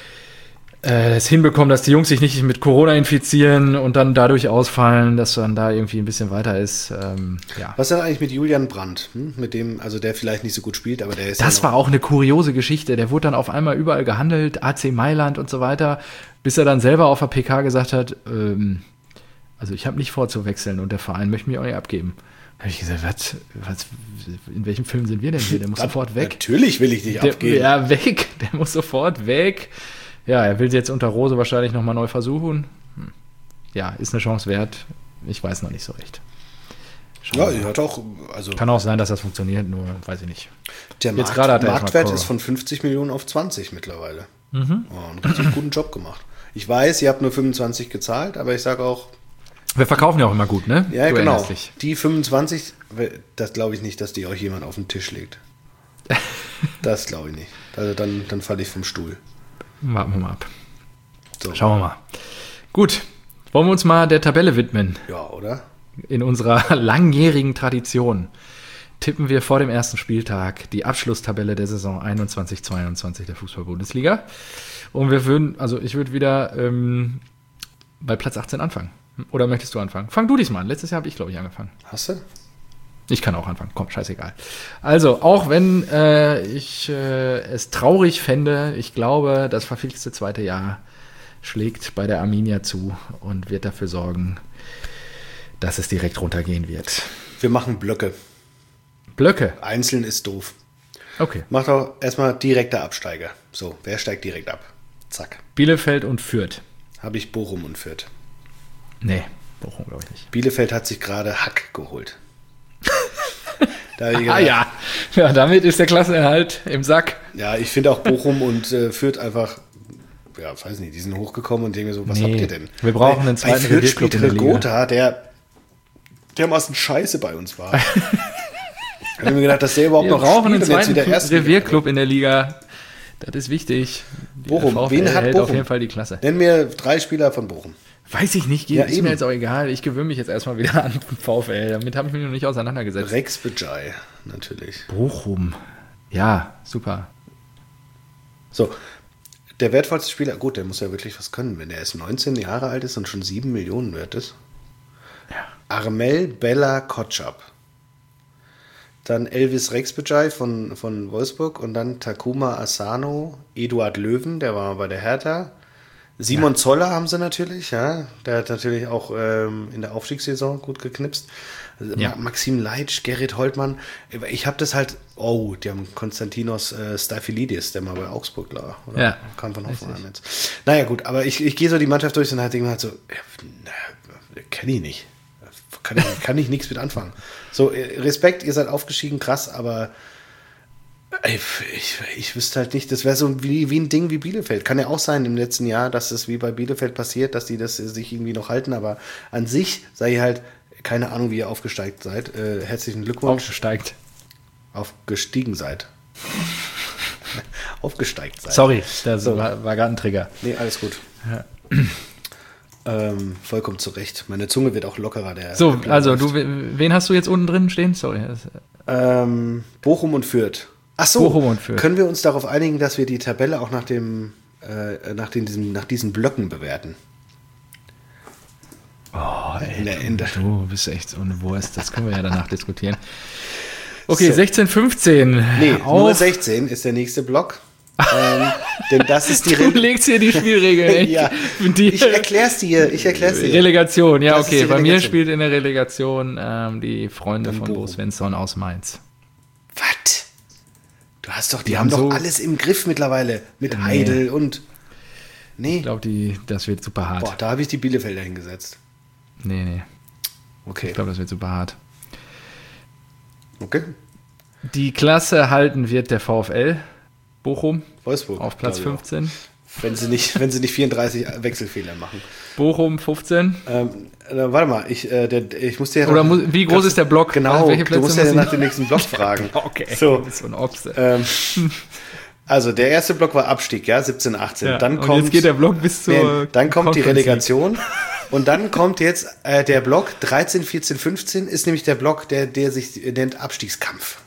äh, es hinbekommen, dass die Jungs sich nicht mit Corona infizieren und dann dadurch ausfallen, dass man da irgendwie ein bisschen weiter ist. Ähm, ja. Was ist denn eigentlich mit Julian Brandt? Hm? Mit dem, also der vielleicht nicht so gut spielt, aber der ist Das ja war noch, auch eine kuriose Geschichte. Der wurde dann auf einmal überall gehandelt, A C Mailand und so weiter, bis er dann selber auf der P K gesagt hat, ähm, also ich habe nicht vor zu wechseln und der Verein möchte mich auch nicht abgeben. Da habe ich gesagt, was, was, in welchem Film sind wir denn hier? Der muss sofort weg. Natürlich will ich dich Der, abgeben. ja, weg. Der muss sofort weg. Ja, er will jetzt unter Rose wahrscheinlich nochmal neu versuchen. Hm. Ja, ist eine Chance wert. Ich weiß noch nicht so recht. Schauen Ja, wir er mal. hat auch, also Kann auch sein, dass das funktioniert, nur weiß ich nicht. der jetzt Markt, gerade hat er erstmal Marktwert Coro. ist von fünfzig Millionen auf zwanzig mittlerweile. Mhm. Oh, einen richtig guten Job gemacht. Ich weiß, ihr habt nur fünfundzwanzig gezahlt, aber ich sage auch, Wir verkaufen ja auch immer gut, ne? ja Du genau, erinnerst dich. die fünfundzwanzig, das glaube ich nicht, dass die euch jemand auf den Tisch legt. Das glaube ich nicht. Also dann, dann falle ich vom Stuhl. Warten wir mal ab. So. Schauen wir mal. Gut, wollen wir uns mal der Tabelle widmen? Ja, oder? In unserer langjährigen Tradition tippen wir vor dem ersten Spieltag die Abschlusstabelle der Saison einundzwanzig zweiundzwanzig der Fußball-Bundesliga. Und wir würden, also ich würde wieder ähm, bei Platz achtzehn anfangen. Oder möchtest du anfangen? Fang du diesmal an. Letztes Jahr habe ich, glaube ich, angefangen. Hast du? Ich kann auch anfangen. Komm, scheißegal. Also, auch wenn äh, ich äh, es traurig fände, ich glaube, das verflixte zweite Jahr schlägt bei der Arminia zu und wird dafür sorgen, dass es direkt runtergehen wird. Wir machen Blöcke. Blöcke? Einzeln ist doof. Okay. Macht auch erstmal direkter Absteiger. So, wer steigt direkt ab? Zack. Bielefeld und Fürth. Habe ich Bochum und Fürth. Nee, Bochum glaube ich nicht. Bielefeld hat sich gerade Hack geholt. Da ah ja. ja, damit ist der Klassenerhalt im Sack. Ja, ich finde auch Bochum und äh, Fürth einfach, ja, weiß nicht, die sind hochgekommen und denken mir so, was nee, habt ihr denn? Wir brauchen bei, einen zweiten bei Fürth spielt Regota, der dermaßen scheiße bei uns war. Ich habe mir gedacht, dass der überhaupt wir noch brauchen einen zweiten Club, Revierclub in der Liga. Das ist wichtig. Bochum, wen hat hält Bochum? Auf jeden Fall die Klasse. Nenn mir drei Spieler von Bochum. Weiß ich nicht, geht, ja, ist eben. Mir jetzt auch egal. Ich gewöhne mich jetzt erstmal wieder an den VfL. Damit habe ich mich noch nicht auseinandergesetzt. Rex Bejai, natürlich. Bochum. Ja, super. So, der wertvollste Spieler, gut, der muss ja wirklich was können, wenn er erst neunzehn Jahre alt ist und schon sieben Millionen wert ist. Ja. Armel Bella Kotschap. Dann Elvis Rex Bejai von, von Wolfsburg und dann Takuma Asano, Eduard Löwen, der war bei der Hertha. Simon ja. Zoller haben sie natürlich, ja. Der hat natürlich auch ähm, in der Aufstiegssaison gut geknipst. Ja. Maxim Leitsch, Gerrit Holtmann. Ich habe das halt, oh, die haben Konstantinos äh, Staphylides, der mal bei Augsburg lag. Oder? Ja. Kam von Hoffenheim jetzt. Naja, gut, aber ich, ich gehe so die Mannschaft durch und halt denke mir halt so, ja, kenne ich nicht. Kann ich, kann ich nichts mit anfangen. So, Respekt, ihr seid aufgestiegen, krass, aber Ich, ich, ich wüsste halt nicht, das wäre so wie, wie ein Ding wie Bielefeld. Kann ja auch sein im letzten Jahr, dass es wie bei Bielefeld passiert, dass die das sich irgendwie noch halten, aber an sich sei ihr halt, keine Ahnung, wie ihr aufgesteigt seid. Äh, herzlichen Glückwunsch. Aufgesteigt. Aufgestiegen seid. Aufgesteigt seid. Sorry, das so. war, war gerade ein Trigger. Nee, alles gut. Ja. Ähm, vollkommen zu Recht. Meine Zunge wird auch lockerer. Der so, also du, wen hast du jetzt unten drin stehen? Sorry. Ähm, Bochum und Fürth. Ach so, Bochum und Fürth. Können wir uns darauf einigen, dass wir die Tabelle auch nach, dem, äh, nach, den, diesem, nach diesen Blöcken bewerten? Oh, ey, du, du bist echt so eine Wurst. Das können wir ja danach diskutieren. Okay, so. sechzehn, fünfzehn. Nee, nur sechzehn ist der nächste Block. ähm, denn das ist die Du Re- legst hier die Spielregeln. ja, die ich erklär's dir. Ich erklär's dir. Relegation, ja, das okay. Bei mir spielt in der Relegation ähm, die Freunde Dann von Bo Svensson aus Mainz. Was? Du hast doch, die, die haben, haben doch so alles im Griff mittlerweile. Mit nee. Heidel und. Nee. Ich glaube, das wird super hart. Boah, da habe ich die Bielefelder hingesetzt. Nee, nee. Okay. Ich glaube, das wird super hart. Okay. Die Klasse halten wird der VfL Bochum. Wolfsburg. Auf Platz fünfzehn. Wenn sie nicht, wenn sie nicht vierunddreißig Wechselfehler machen. Bochum fünfzehn. Ähm, äh, warte mal, ich, äh, der, ich muss dir ja Oder muss, wie groß ist der Block? Genau, welche Plätze du musst ja nach dem nächsten Block fragen. Okay, so, du bist so ein Ochse. Ähm, also der erste Block war Abstieg, ja, siebzehn, achtzehn. Ja, dann und kommt, jetzt geht der Block bis zur nee, dann kommt die Relegation. Und dann kommt jetzt äh, der Block dreizehn, vierzehn, fünfzehn, ist nämlich der Block, der, der sich nennt Abstiegskampf.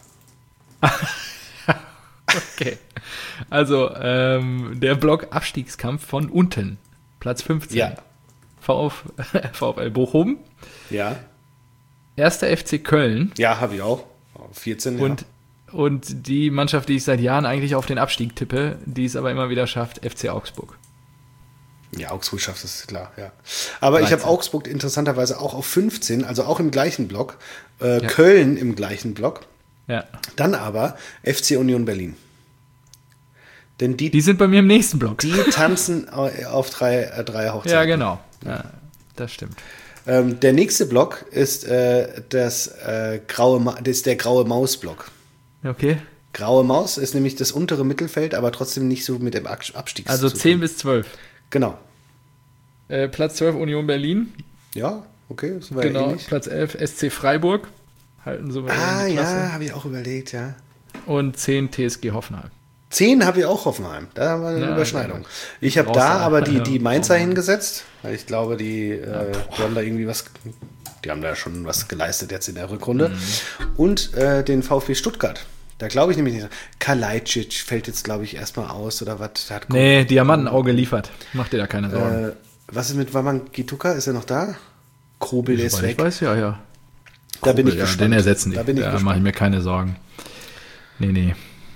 Okay. Also ähm, der Block Abstiegskampf von unten. Platz fünfzehn. Ja. Vf, VfL Bochum. Ja. Erster F C Köln. Ja, habe ich auch. vierzehn, und, ja. Und die Mannschaft, die ich seit Jahren eigentlich auf den Abstieg tippe, die es aber immer wieder schafft, F C Augsburg. Ja, Augsburg schafft es, klar, ja. Aber dreizehn. Ich habe Augsburg interessanterweise auch auf fünfzehn, also auch im gleichen Block. Äh, ja. Köln im gleichen Block. Ja. Dann aber F C Union Berlin. Denn die, die sind bei mir im nächsten Block. Die tanzen auf drei, äh, drei Hochzeiten. Ja, genau. Ja, das stimmt. Ähm, der nächste Block ist, äh, das, äh, graue Ma- das ist der graue Maus-Block. Okay. Graue Maus ist nämlich das untere Mittelfeld, aber trotzdem nicht so mit dem Abstieg. Also zehn bis zwölf. Genau. Äh, Platz zwölf Union Berlin. Ja, okay. Das war genau. Ähnlich. Platz elf S C Freiburg. Halten so Ah, ja, habe ich auch überlegt, ja. und zehn T S G Hoffenheim. zehn habe ich auch Hoffenheim. Da haben wir eine ja, Überschneidung. Ich habe da aber die, die Mainzer ja. hingesetzt, weil ich glaube, die, äh, die haben da irgendwie was, die haben da schon was geleistet jetzt in der Rückrunde. Mhm. Und äh, den VfB Stuttgart. Da glaube ich nämlich nicht. Kalajdzic fällt jetzt, glaube ich, erstmal aus oder was. Nee, Diamantenauge liefert. Mach dir da keine Sorgen. Äh, was ist mit Wamangituka? Ist er noch da? Kobel ist ich weg. Ich weiß, ja, ja. Da Kobel, bin ich ja, gespannt. Den ersetzen die. Da bin ich da mache ich mir keine Sorgen. Nee, nee.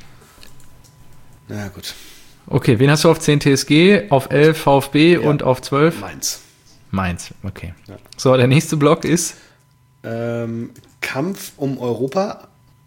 Na gut. Okay, wen hast du auf zehn T S G, auf elf VfB ja. und auf zwölf? Mainz. Mainz, okay. Ja. So, der nächste Block ist? Ähm, Kampf um Europa.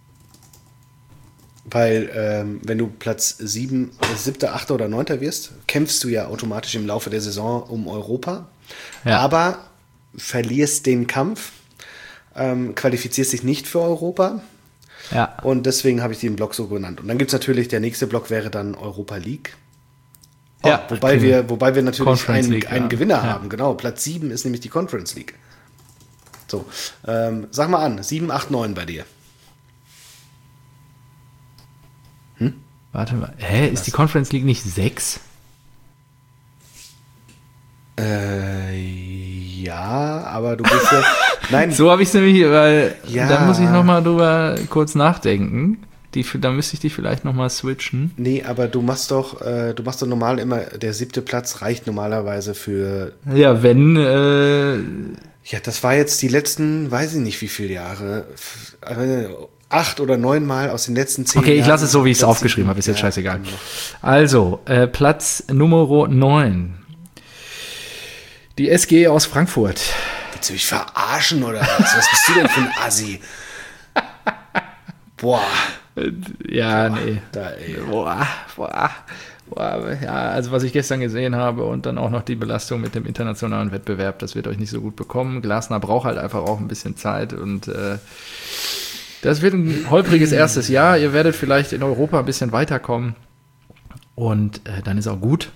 Weil, ähm, wenn du Platz sieben, siebter, achter oder neunter wirst, kämpfst du ja automatisch im Laufe der Saison um Europa. Ja. Aber verlierst den Kampf, ähm, qualifizierst dich nicht für Europa. Ja. Und deswegen habe ich den Block so genannt. Und dann gibt es natürlich, der nächste Block wäre dann Europa League. Oh, ja, wobei, wir, wobei wir natürlich einen, League, einen ja. Gewinner ja. haben. Genau, Platz sieben ist nämlich die Conference League. So, ähm, sag mal an, sieben, acht, neun bei dir. Hm? Warte mal, hä, ist die Conference League nicht sechs? Äh, ja, aber du bist ja... Nein. So habe ich es nämlich, weil ja. da muss ich nochmal drüber kurz nachdenken. Die, da müsste ich dich vielleicht nochmal switchen. Nee, aber du machst doch, äh, du machst doch normal immer, der siebte Platz reicht normalerweise für... Ja, wenn... Äh, ja, das war jetzt die letzten, weiß ich nicht wie viele Jahre... Äh, acht oder neun Mal aus den letzten zehn Okay, ich Jahren. lasse es so, wie ich es aufgeschrieben habe. Ist jetzt ja, scheißegal. Also, äh, Platz Nummer neun. Die S G aus Frankfurt. Willst du mich verarschen oder was? Was bist du denn für ein Assi? Boah. Ja, boah, nee. Da, ey. Boah, boah, boah. Ja, also was ich gestern gesehen habe und dann auch noch die Belastung mit dem internationalen Wettbewerb, das wird euch nicht so gut bekommen. Glasner braucht halt einfach auch ein bisschen Zeit und äh, das wird ein holpriges erstes Jahr. Ihr werdet vielleicht in Europa ein bisschen weiterkommen. Und äh, dann ist auch gut.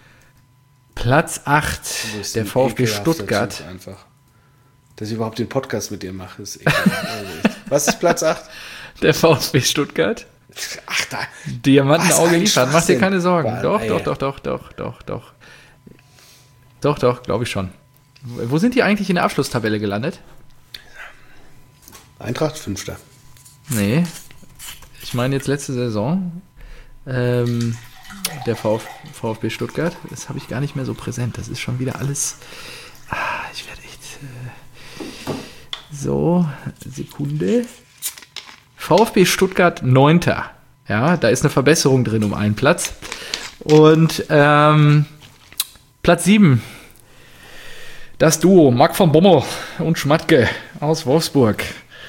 Platz acht, der VfB Stuttgart. Einfach. Dass ich überhaupt den Podcast mit dir mache, ist ekelhaft. Was ist Platz acht? Der VfB Stuttgart. Ach, da. Diamantenauge liefert. Mach dir keine Sorgen. War, doch, doch, doch, doch, doch, doch, doch. Doch, doch, glaube ich schon. Wo sind die eigentlich in der Abschlusstabelle gelandet? Eintracht, Fünfter. Nee, ich meine jetzt letzte Saison, ähm, der Vf, VfB Stuttgart, das habe ich gar nicht mehr so präsent, das ist schon wieder alles, ah, ich werde echt, äh, so, Sekunde, VfB Stuttgart Neunter, ja, da ist eine Verbesserung drin um einen Platz und ähm, Platz sieben, das Duo Marc von Bommel und Schmatke aus Wolfsburg.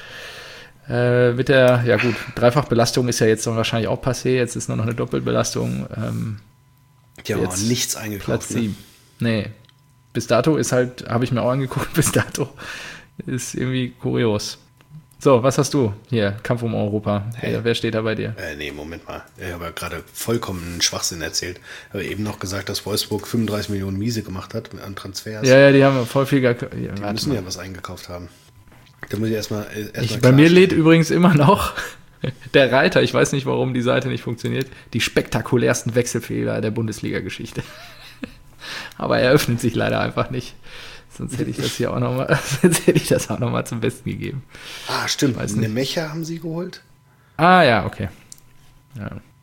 Äh, mit der, ja gut, Dreifachbelastung ist ja jetzt dann wahrscheinlich auch passé, jetzt ist nur noch eine Doppelbelastung. Ähm, Die haben auch nichts eingekauft. Platz sieben. Ne? Nee. Bis dato ist halt, habe ich mir auch angeguckt, bis dato ist irgendwie kurios. So, was hast du hier? Kampf um Europa. Hey. Wer, wer steht da bei dir? Äh, nee, Moment mal. Ich habe ja gerade vollkommen Schwachsinn erzählt. Ich habe eben noch gesagt, dass Wolfsburg fünfunddreißig Millionen Miese gemacht hat an Transfers. Ja, ja, die haben voll viel... Ja, die müssen ja was eingekauft haben. Da muss ich erstmal erst ich, Bei mir lädt übrigens immer noch der Reiter, ich weiß nicht, warum die Seite nicht funktioniert, die spektakulärsten Wechselfehler der Bundesliga-Geschichte. Aber er öffnet sich leider einfach nicht. Sonst hätte ich das hier auch nochmal, sonst hätte ich das auch nochmal zum Besten gegeben. Ah, stimmt. Eine Mecha haben sie geholt? Ah, ja, okay. Ja.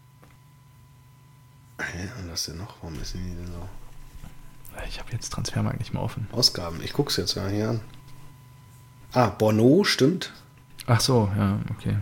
Okay, und was denn noch? Warum ist die denn so? Ich habe jetzt Transfermarkt nicht mehr offen. Ausgaben, ich gucke es jetzt ja hier an. Ah, Bono, stimmt. Ach so, ja, okay.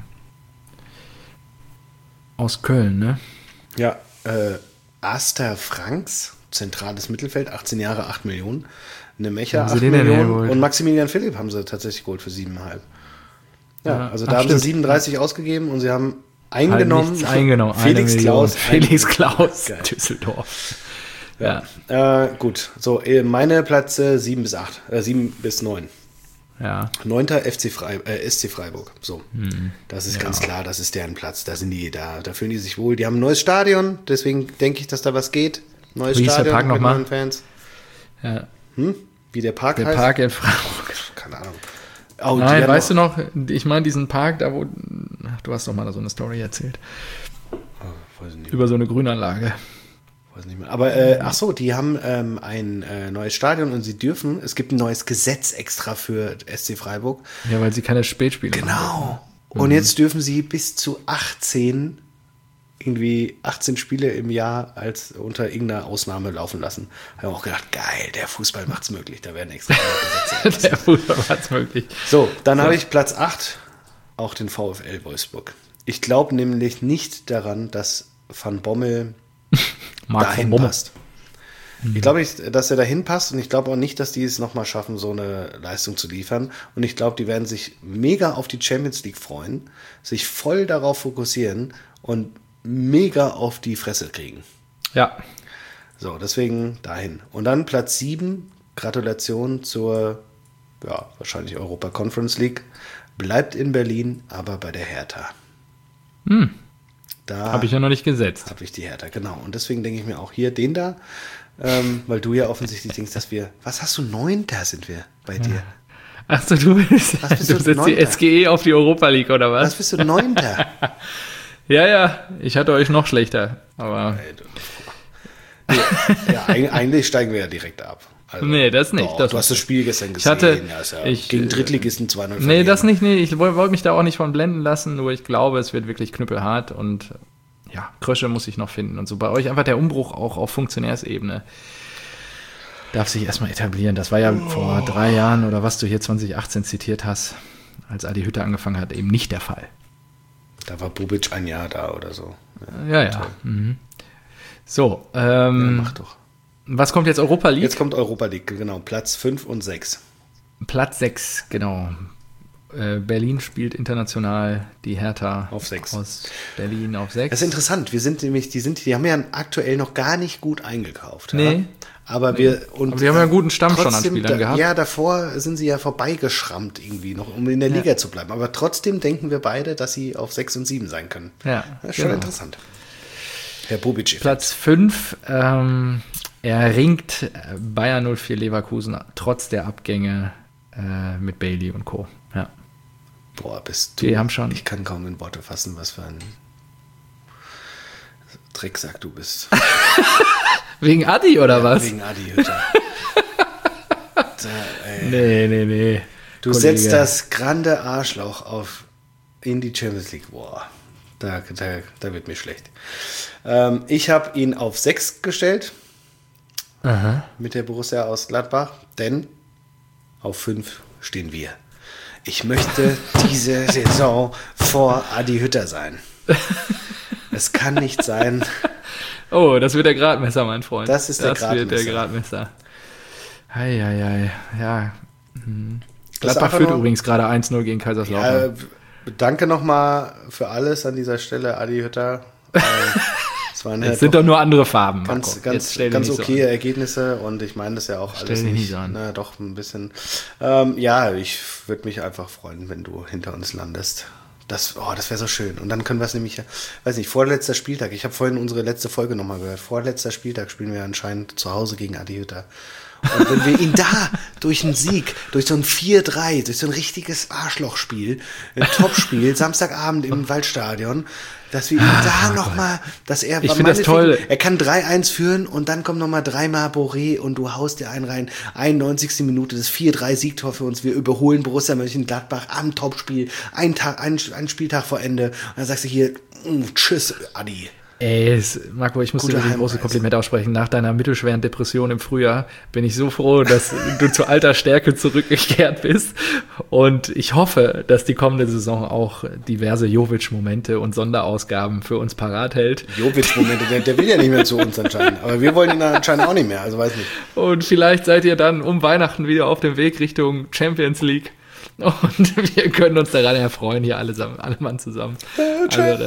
Aus Köln, ne? Ja, äh, Aster Franks, zentrales Mittelfeld, achtzehn Jahre, acht Millionen. Eine Mecha, acht Millionen. Und Maximilian Philipp haben sie tatsächlich geholt für sieben Komma fünf. Ja, ja, also da Ach, haben stimmt. sie siebenunddreißig ausgegeben und sie haben eingenommen. Halt eingenommen. Felix Klaus. Felix Klaus, Düsseldorf. Ja, ja. Äh, gut. So, meine Plätze sieben bis acht, äh, sieben bis neun. Ja. Neunter F C Freiburg, äh, S C Freiburg. So, hm. das ist ja. ganz klar, das ist deren Platz. Da sind die, da, da fühlen die sich wohl. Die haben ein neues Stadion, deswegen denke ich, dass da was geht. Neues Wie Stadion der Park mit noch neuen Fans. Ja. Hm? Wie der Park der heißt? Der Park in Freiburg. Keine Ahnung. Oh, Nein, weißt du noch, ich meine diesen Park, da wo, Du hast doch mal so eine Story erzählt. Oh, weiß nicht Über so eine Grünanlage. Weiß nicht mehr. Aber, äh, ach so, die haben ähm, ein äh, neues Stadion und sie dürfen, es gibt ein neues Gesetz extra für S C Freiburg. Ja, weil sie keine Spätspiele genau. machen. Genau. Und mhm. jetzt dürfen sie bis zu achtzehn, irgendwie achtzehn Spiele im Jahr als unter irgendeiner Ausnahme laufen lassen. Haben wir auch gedacht, geil, der Fußball macht's möglich. Da werden extra Gesetze. Der Fußball macht's möglich. So, dann so. habe ich Platz acht, auch den VfL Wolfsburg. Ich glaube nämlich nicht daran, dass Van Bommel Marc dahin Bommel. passt. Ich glaube nicht, dass er dahin passt und ich glaube auch nicht, dass die es nochmal schaffen, so eine Leistung zu liefern. Und ich glaube, die werden sich mega auf die Champions League freuen, sich voll darauf fokussieren und mega auf die Fresse kriegen. Ja. So, deswegen dahin. Und dann Platz sieben, Gratulation zur, ja, wahrscheinlich Europa Conference League. Bleibt in Berlin, aber bei der Hertha. Hm. Da habe ich ja noch nicht gesetzt. Habe ich die Hertha, genau. Und deswegen denke ich mir auch hier den da, ähm, weil du ja offensichtlich denkst, dass wir, was hast du, Neunter sind wir bei dir? Ja. Ach so, du bist, was bist du du setzt die S G E auf die Europa League, oder was? Was bist du, Neunter? Ja, ja, ich hatte euch noch schlechter, aber... ja, eigentlich steigen wir ja direkt ab. Also, nee, das nicht. Doch, das du hast das Spiel gestern gesehen. Ich hatte, ja, ist ja ich, gegen Drittligisten zwei null. Nee, das nicht. Nee, ich wollte mich da auch nicht von blenden lassen, nur ich glaube, es wird wirklich knüppelhart und ja, Krösche muss ich noch finden. Und so bei euch einfach der Umbruch auch auf Funktionärsebene darf sich erstmal etablieren. Das war ja oh. vor drei Jahren oder was du hier zwanzig achtzehn zitiert hast, als Adi Hütter angefangen hat, eben nicht der Fall. Da war Bubic ein Jahr da oder so. Ja, ja. ja. Mhm. So, ähm, ja, mach doch. Was kommt jetzt, Europa League? Jetzt kommt Europa League, genau. Platz fünf und sechs. Platz sechs, genau. Äh, Berlin spielt international die Hertha auf sechs. Aus Berlin auf sechs. Das ist interessant. Wir sind nämlich, die sind, die haben ja aktuell noch gar nicht gut eingekauft. Nee. Ja? Aber nee. wir und Aber die haben ja einen guten Stamm schon an Spielern da, gehabt. Ja, davor sind sie ja vorbeigeschrammt irgendwie noch, um in der ja. Liga zu bleiben. Aber trotzdem denken wir beide, dass sie auf sechs und sieben sein können. Ja, das ist schon genau. interessant. Herr Bubic. Platz fünf, ähm, er ringt Bayer null vier Leverkusen trotz der Abgänge äh, mit Bailey und Co. Ja. Boah, bist du. Die haben schon. Ich kann kaum in Worte fassen, was für ein Drecksack du bist. Wegen Adi oder ja, was? Wegen Adi Hütter. da, nee, nee, nee. Du Kollege. setzt das grande Arschloch auf in die Champions League. Boah, da, da, da wird mir schlecht. Ähm, ich habe ihn auf sechs gestellt. Aha. Mit der Borussia aus Gladbach, denn auf fünf stehen wir. Ich möchte diese Saison vor Adi Hütter sein. Es kann nicht sein. Oh, das wird der Gradmesser, mein Freund. Das ist der das Gradmesser. Das wird der Gradmesser. Hei, hei, hei. Ja. Hm. Gladbach führt noch, übrigens gerade eins null gegen Kaiserslautern. Ja, danke nochmal für alles an dieser Stelle, Adi Hütter. Es waren halt sind doch nur andere Farben. Ganz, ganz, ganz okay so Ergebnisse und ich meine das ja auch stell alles nicht, nicht so an. Na, doch ein bisschen. Ähm, ja, ich würde mich einfach freuen, wenn du hinter uns landest. Das, oh, das wäre so schön. Und dann können wir es nämlich, weiß nicht, vorletzter Spieltag. Ich habe vorhin unsere letzte Folge nochmal gehört. Vorletzter Spieltag spielen wir anscheinend zu Hause gegen Adi Hütter. Und wenn wir ihn da durch einen Sieg, durch so ein vier drei, durch so ein richtiges Arschlochspiel, ein Topspiel, Samstagabend im Waldstadion, dass wir ihn ah, da nochmal, dass er, ich finde das toll. Er kann drei eins führen und dann kommt nochmal dreimal Boré und du haust dir einen rein. einundneunzigste Minute, das vier drei Siegtor für uns. Wir überholen Borussia Mönchengladbach am Topspiel. Ein Tag, ein, ein Spieltag vor Ende. Und dann sagst du hier, tschüss, Adi. Ey, Marco, ich muss Gute dir ein großes Kompliment aussprechen. Nach deiner mittelschweren Depression im Frühjahr bin ich so froh, dass du zu alter Stärke zurückgekehrt bist. Und ich hoffe, dass die kommende Saison auch diverse Jovic-Momente und Sonderausgaben für uns parat hält. Jovic-Momente, der, der will ja nicht mehr zu uns anscheinend. Aber wir wollen ihn anscheinend auch nicht mehr, also weiß nicht. Und vielleicht seid ihr dann um Weihnachten wieder auf dem Weg Richtung Champions League. Und wir können uns daran erfreuen, hier alle, alle Mann zusammen. Also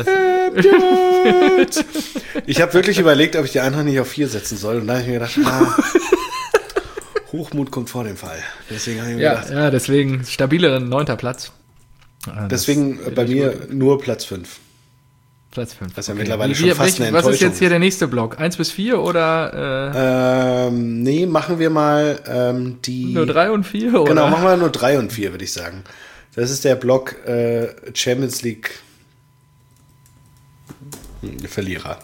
das ich habe wirklich überlegt, ob ich die Eintracht nicht auf vier setzen soll. Und da habe ich mir gedacht, ah, Hochmut kommt vor dem Fall. Deswegen habe ich mir ja, gedacht, ja, deswegen stabiler neunter Platz. Deswegen bei mir gut. Nur Platz fünf. Platz fünf. Was ja okay. mittlerweile Wie, schon fast welch, eine Enttäuschung Was ist jetzt hier der nächste Block? eins bis vier oder? Äh, ähm, nee, machen wir mal ähm, die... Nur drei und vier, oder? Genau, machen wir nur drei und vier, würde ich sagen. Das ist der Block äh, Champions League Verlierer.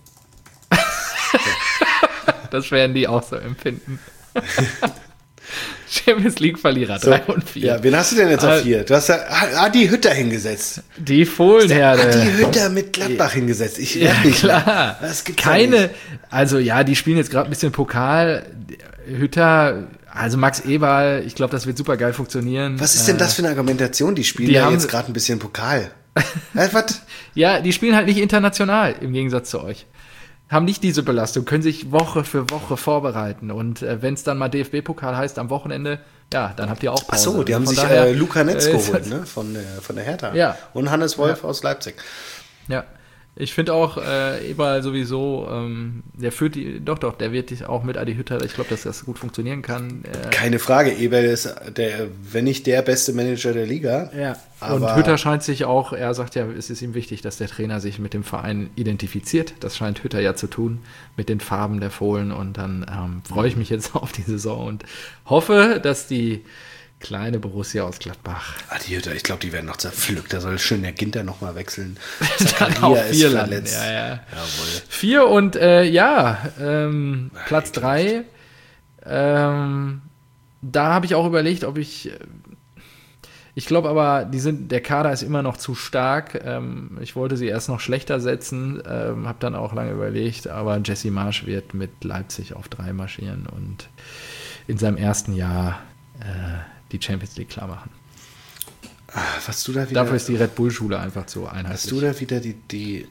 Das werden die auch so empfinden. Champions League-Verlierer, so, drei und vier. Ja, wen hast du denn jetzt auf vier? Du hast ja Adi Hütter hingesetzt. Die Fohlenherde. Adi Hütter mit Gladbach hingesetzt. Ich ja, nicht klar. Das gibt's Keine, ja nicht. Also ja, die spielen jetzt gerade ein bisschen Pokal. Hütter, also Max Eberl, ich glaube, das wird super geil funktionieren. Was ist denn das für eine Argumentation? Die spielen die ja haben, jetzt gerade ein bisschen Pokal. Was? Ja, die spielen halt nicht international, im Gegensatz zu euch. Haben nicht diese Belastung, können sich Woche für Woche vorbereiten. Und äh, wenn es dann mal D F B-Pokal heißt am Wochenende, ja, dann habt ihr auch Pause. Ach so, die haben von sich daher, äh, Luca Netz äh, geholt, ne? Von, äh, von der Hertha. Ja. Und Hannes Wolf ja. aus Leipzig. Ja, ich finde auch äh, Eberl sowieso, ähm, der führt die, doch, doch, der wird auch mit Adi Hütter, ich glaube, dass das gut funktionieren kann. Äh, Keine Frage, Eberl ist, der, wenn nicht der beste Manager der Liga. Ja, aber und Hütter scheint sich auch, er sagt ja, es ist ihm wichtig, dass der Trainer sich mit dem Verein identifiziert. Das scheint Hütter ja zu tun, mit den Farben der Fohlen. Und dann ähm, freue ich mich jetzt auf die Saison und hoffe, dass die kleine Borussia aus Gladbach. Adi Hütter, ich glaube, die werden noch zerpflückt. Da soll schön der Ginter noch mal wechseln. Dann auch vier landen. Ja, ja. Jawohl. Vier und äh, ja, ähm, Platz drei. Ähm, da habe ich auch überlegt, ob ich. Ich glaube aber, die sind, der Kader ist immer noch zu stark. Ähm, ich wollte sie erst noch schlechter setzen, ähm, habe dann auch lange überlegt, aber Jesse Marsch wird mit Leipzig auf drei marschieren und in seinem ersten Jahr äh, die Champions League klar machen. Ah, was du da wieder, Dafür ist die Red Bull-Schule einfach zu einheitlich. Hast du da wieder die, die,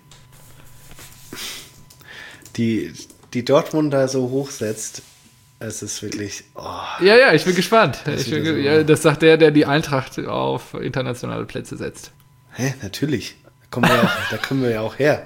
die, die Dortmunder so hochsetzt? Es ist wirklich. Oh, ja, ja, ich bin gespannt. Das, ich bin so ge ja, das sagt der, der die Eintracht auf internationale Plätze setzt. Hä, natürlich. Da, kommen wir auch, da kommen wir ja auch her.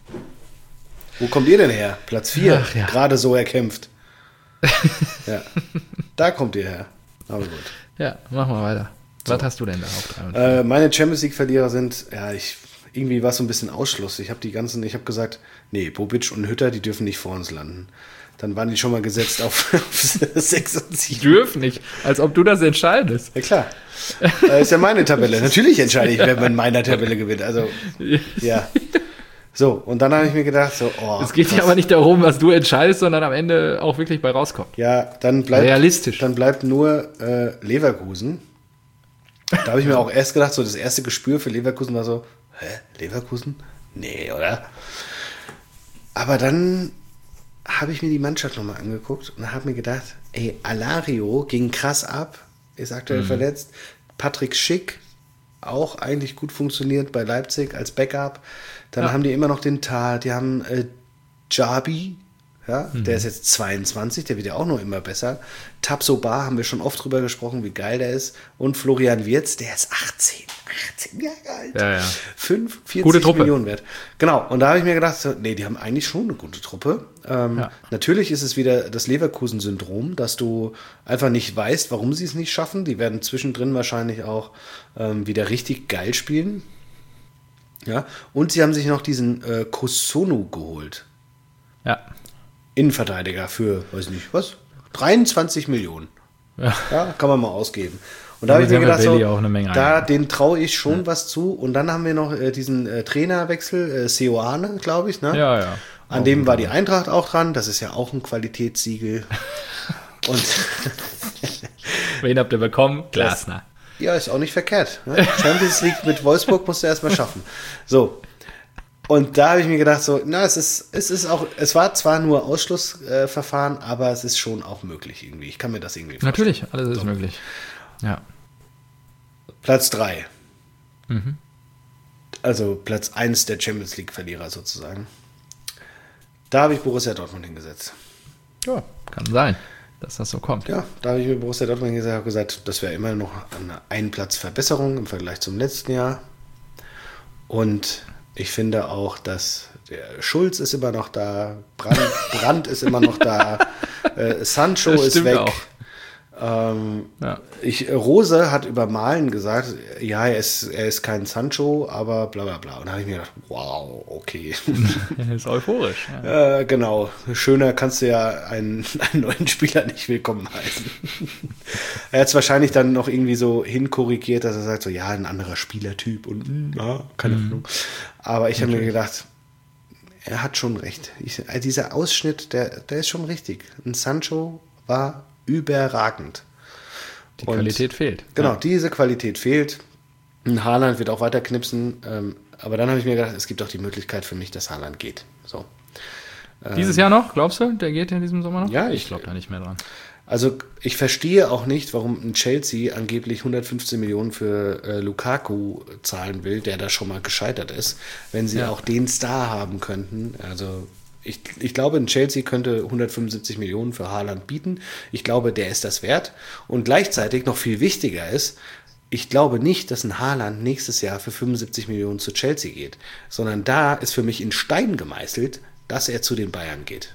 Wo kommt ihr denn her? Platz vier. Ja. Gerade so erkämpft. Ja. Da kommt ihr her. Aber gut. Ja, machen wir weiter. So. Was hast du denn da auf drei und vier? Äh, meine Champions League-Verlierer sind, ja, ich, irgendwie war es so ein bisschen Ausschluss. Ich habe die ganzen, ich habe gesagt, nee, Bobic und Hütter, die dürfen nicht vor uns landen. Dann waren die schon mal gesetzt auf, auf sechs und sieben. Dürfen nicht, als ob du das entscheidest. Ja, klar. Das ist ja meine Tabelle. Natürlich entscheide ich, wer in meiner Tabelle gewinnt. Also, ja. So, und dann habe ich mir gedacht, so, oh. Es geht ja aber nicht darum, was du entscheidest, sondern am Ende auch wirklich bei rauskommt. Ja, dann bleibt, realistisch. Dann bleibt nur äh, Leverkusen. Da habe ich mir auch erst gedacht, so das erste Gespür für Leverkusen war so, hä, Leverkusen? Nee, oder? Aber dann habe ich mir die Mannschaft nochmal angeguckt und habe mir gedacht, ey, Alario ging krass ab, ist aktuell mhm. verletzt. Patrick Schick, auch eigentlich gut funktioniert bei Leipzig als Backup. Dann ja. haben die immer noch den Tar, die haben äh, Jabi, ja, mhm. der ist jetzt zweiundzwanzig, der wird ja auch noch immer besser. Tabsoba haben wir schon oft drüber gesprochen, wie geil der ist. Und Florian Wirtz, der ist achtzehn, achtzehn Jahre alt. Ja, ja. fünf, vierzig gute Truppe. Millionen wert. Genau, und da habe ich mir gedacht, so, nee, die haben eigentlich schon eine gute Truppe. Ähm, ja. Natürlich ist es wieder das Leverkusen-Syndrom, dass du einfach nicht weißt, warum sie es nicht schaffen. Die werden zwischendrin wahrscheinlich auch ähm, wieder richtig geil spielen. Ja, und sie haben sich noch diesen äh, Kosunu geholt. Ja. Innenverteidiger für, weiß nicht, was? dreiundzwanzig Millionen. Ja. Ja, kann man mal ausgeben. Und da habe ich mir gedacht, so, auch eine Menge da, den traue ich schon ja. was zu. Und dann haben wir noch äh, diesen äh, Trainerwechsel, äh, Seoane, glaube ich. Ne? Ja, ja. An auch dem war die Eintracht auch dran. Das ist ja auch ein Qualitätssiegel. Und wen habt ihr bekommen? Glasner. Ja, ist auch nicht verkehrt. Ne? Champions League mit Wolfsburg musst du erstmal schaffen. So. Und da habe ich mir gedacht, so, na, es ist, es ist auch, es war zwar nur Ausschlussverfahren, äh, aber es ist schon auch möglich irgendwie. Ich kann mir das irgendwie vorstellen. Natürlich, alles ist so. möglich. Ja. Platz drei. Mhm. Also Platz eins der Champions League-Verlierer sozusagen. Da habe ich Borussia Dortmund hingesetzt. Ja, kann sein, dass das so kommt. Ja, da habe ich mir Borussia Dortmund hingesetzt und gesagt, das wäre immer noch eine Ein-Platz-Verbesserung im Vergleich zum letzten Jahr. Und ich finde auch, dass der Schulz ist immer noch da, Brand, Brand ist immer noch da, äh, Sancho ist weg. Auch. Ähm, ja. ich, Rose hat über Malen gesagt, ja, er ist, er ist kein Sancho, aber bla bla bla. Und da habe ich mir gedacht, wow, okay. Er ist euphorisch. Ja. Äh, genau. Schöner kannst du ja einen, einen neuen Spieler nicht willkommen heißen. Er hat es wahrscheinlich dann noch irgendwie so hinkorrigiert, dass er sagt, so ja, ein anderer Spielertyp und ja, keine Ahnung. Mhm. Aber ich habe mir gedacht, er hat schon recht. Ich, dieser Ausschnitt, der, der ist schon richtig. Ein Sancho war überragend. Die und Qualität fehlt. Genau, ja. Diese Qualität fehlt. Ein Haaland wird auch weiter knipsen. Ähm, aber dann habe ich mir gedacht, es gibt auch die Möglichkeit für mich, dass Haaland geht. So. Dieses ähm, Jahr noch, glaubst du? Der geht in diesem Sommer noch? Ja, ich, ich glaube da nicht mehr dran. Also ich verstehe auch nicht, warum ein Chelsea angeblich hundertfünfzehn Millionen für äh, Lukaku zahlen will, der da schon mal gescheitert ist, wenn sie ja. auch den Star haben könnten. Also Ich, ich glaube, ein Chelsea könnte hundertfünfundsiebzig Millionen für Haaland bieten. Ich glaube, der ist das wert. Und gleichzeitig noch viel wichtiger ist, ich glaube nicht, dass ein Haaland nächstes Jahr für fünfundsiebzig Millionen zu Chelsea geht, sondern da ist für mich in Stein gemeißelt, dass er zu den Bayern geht.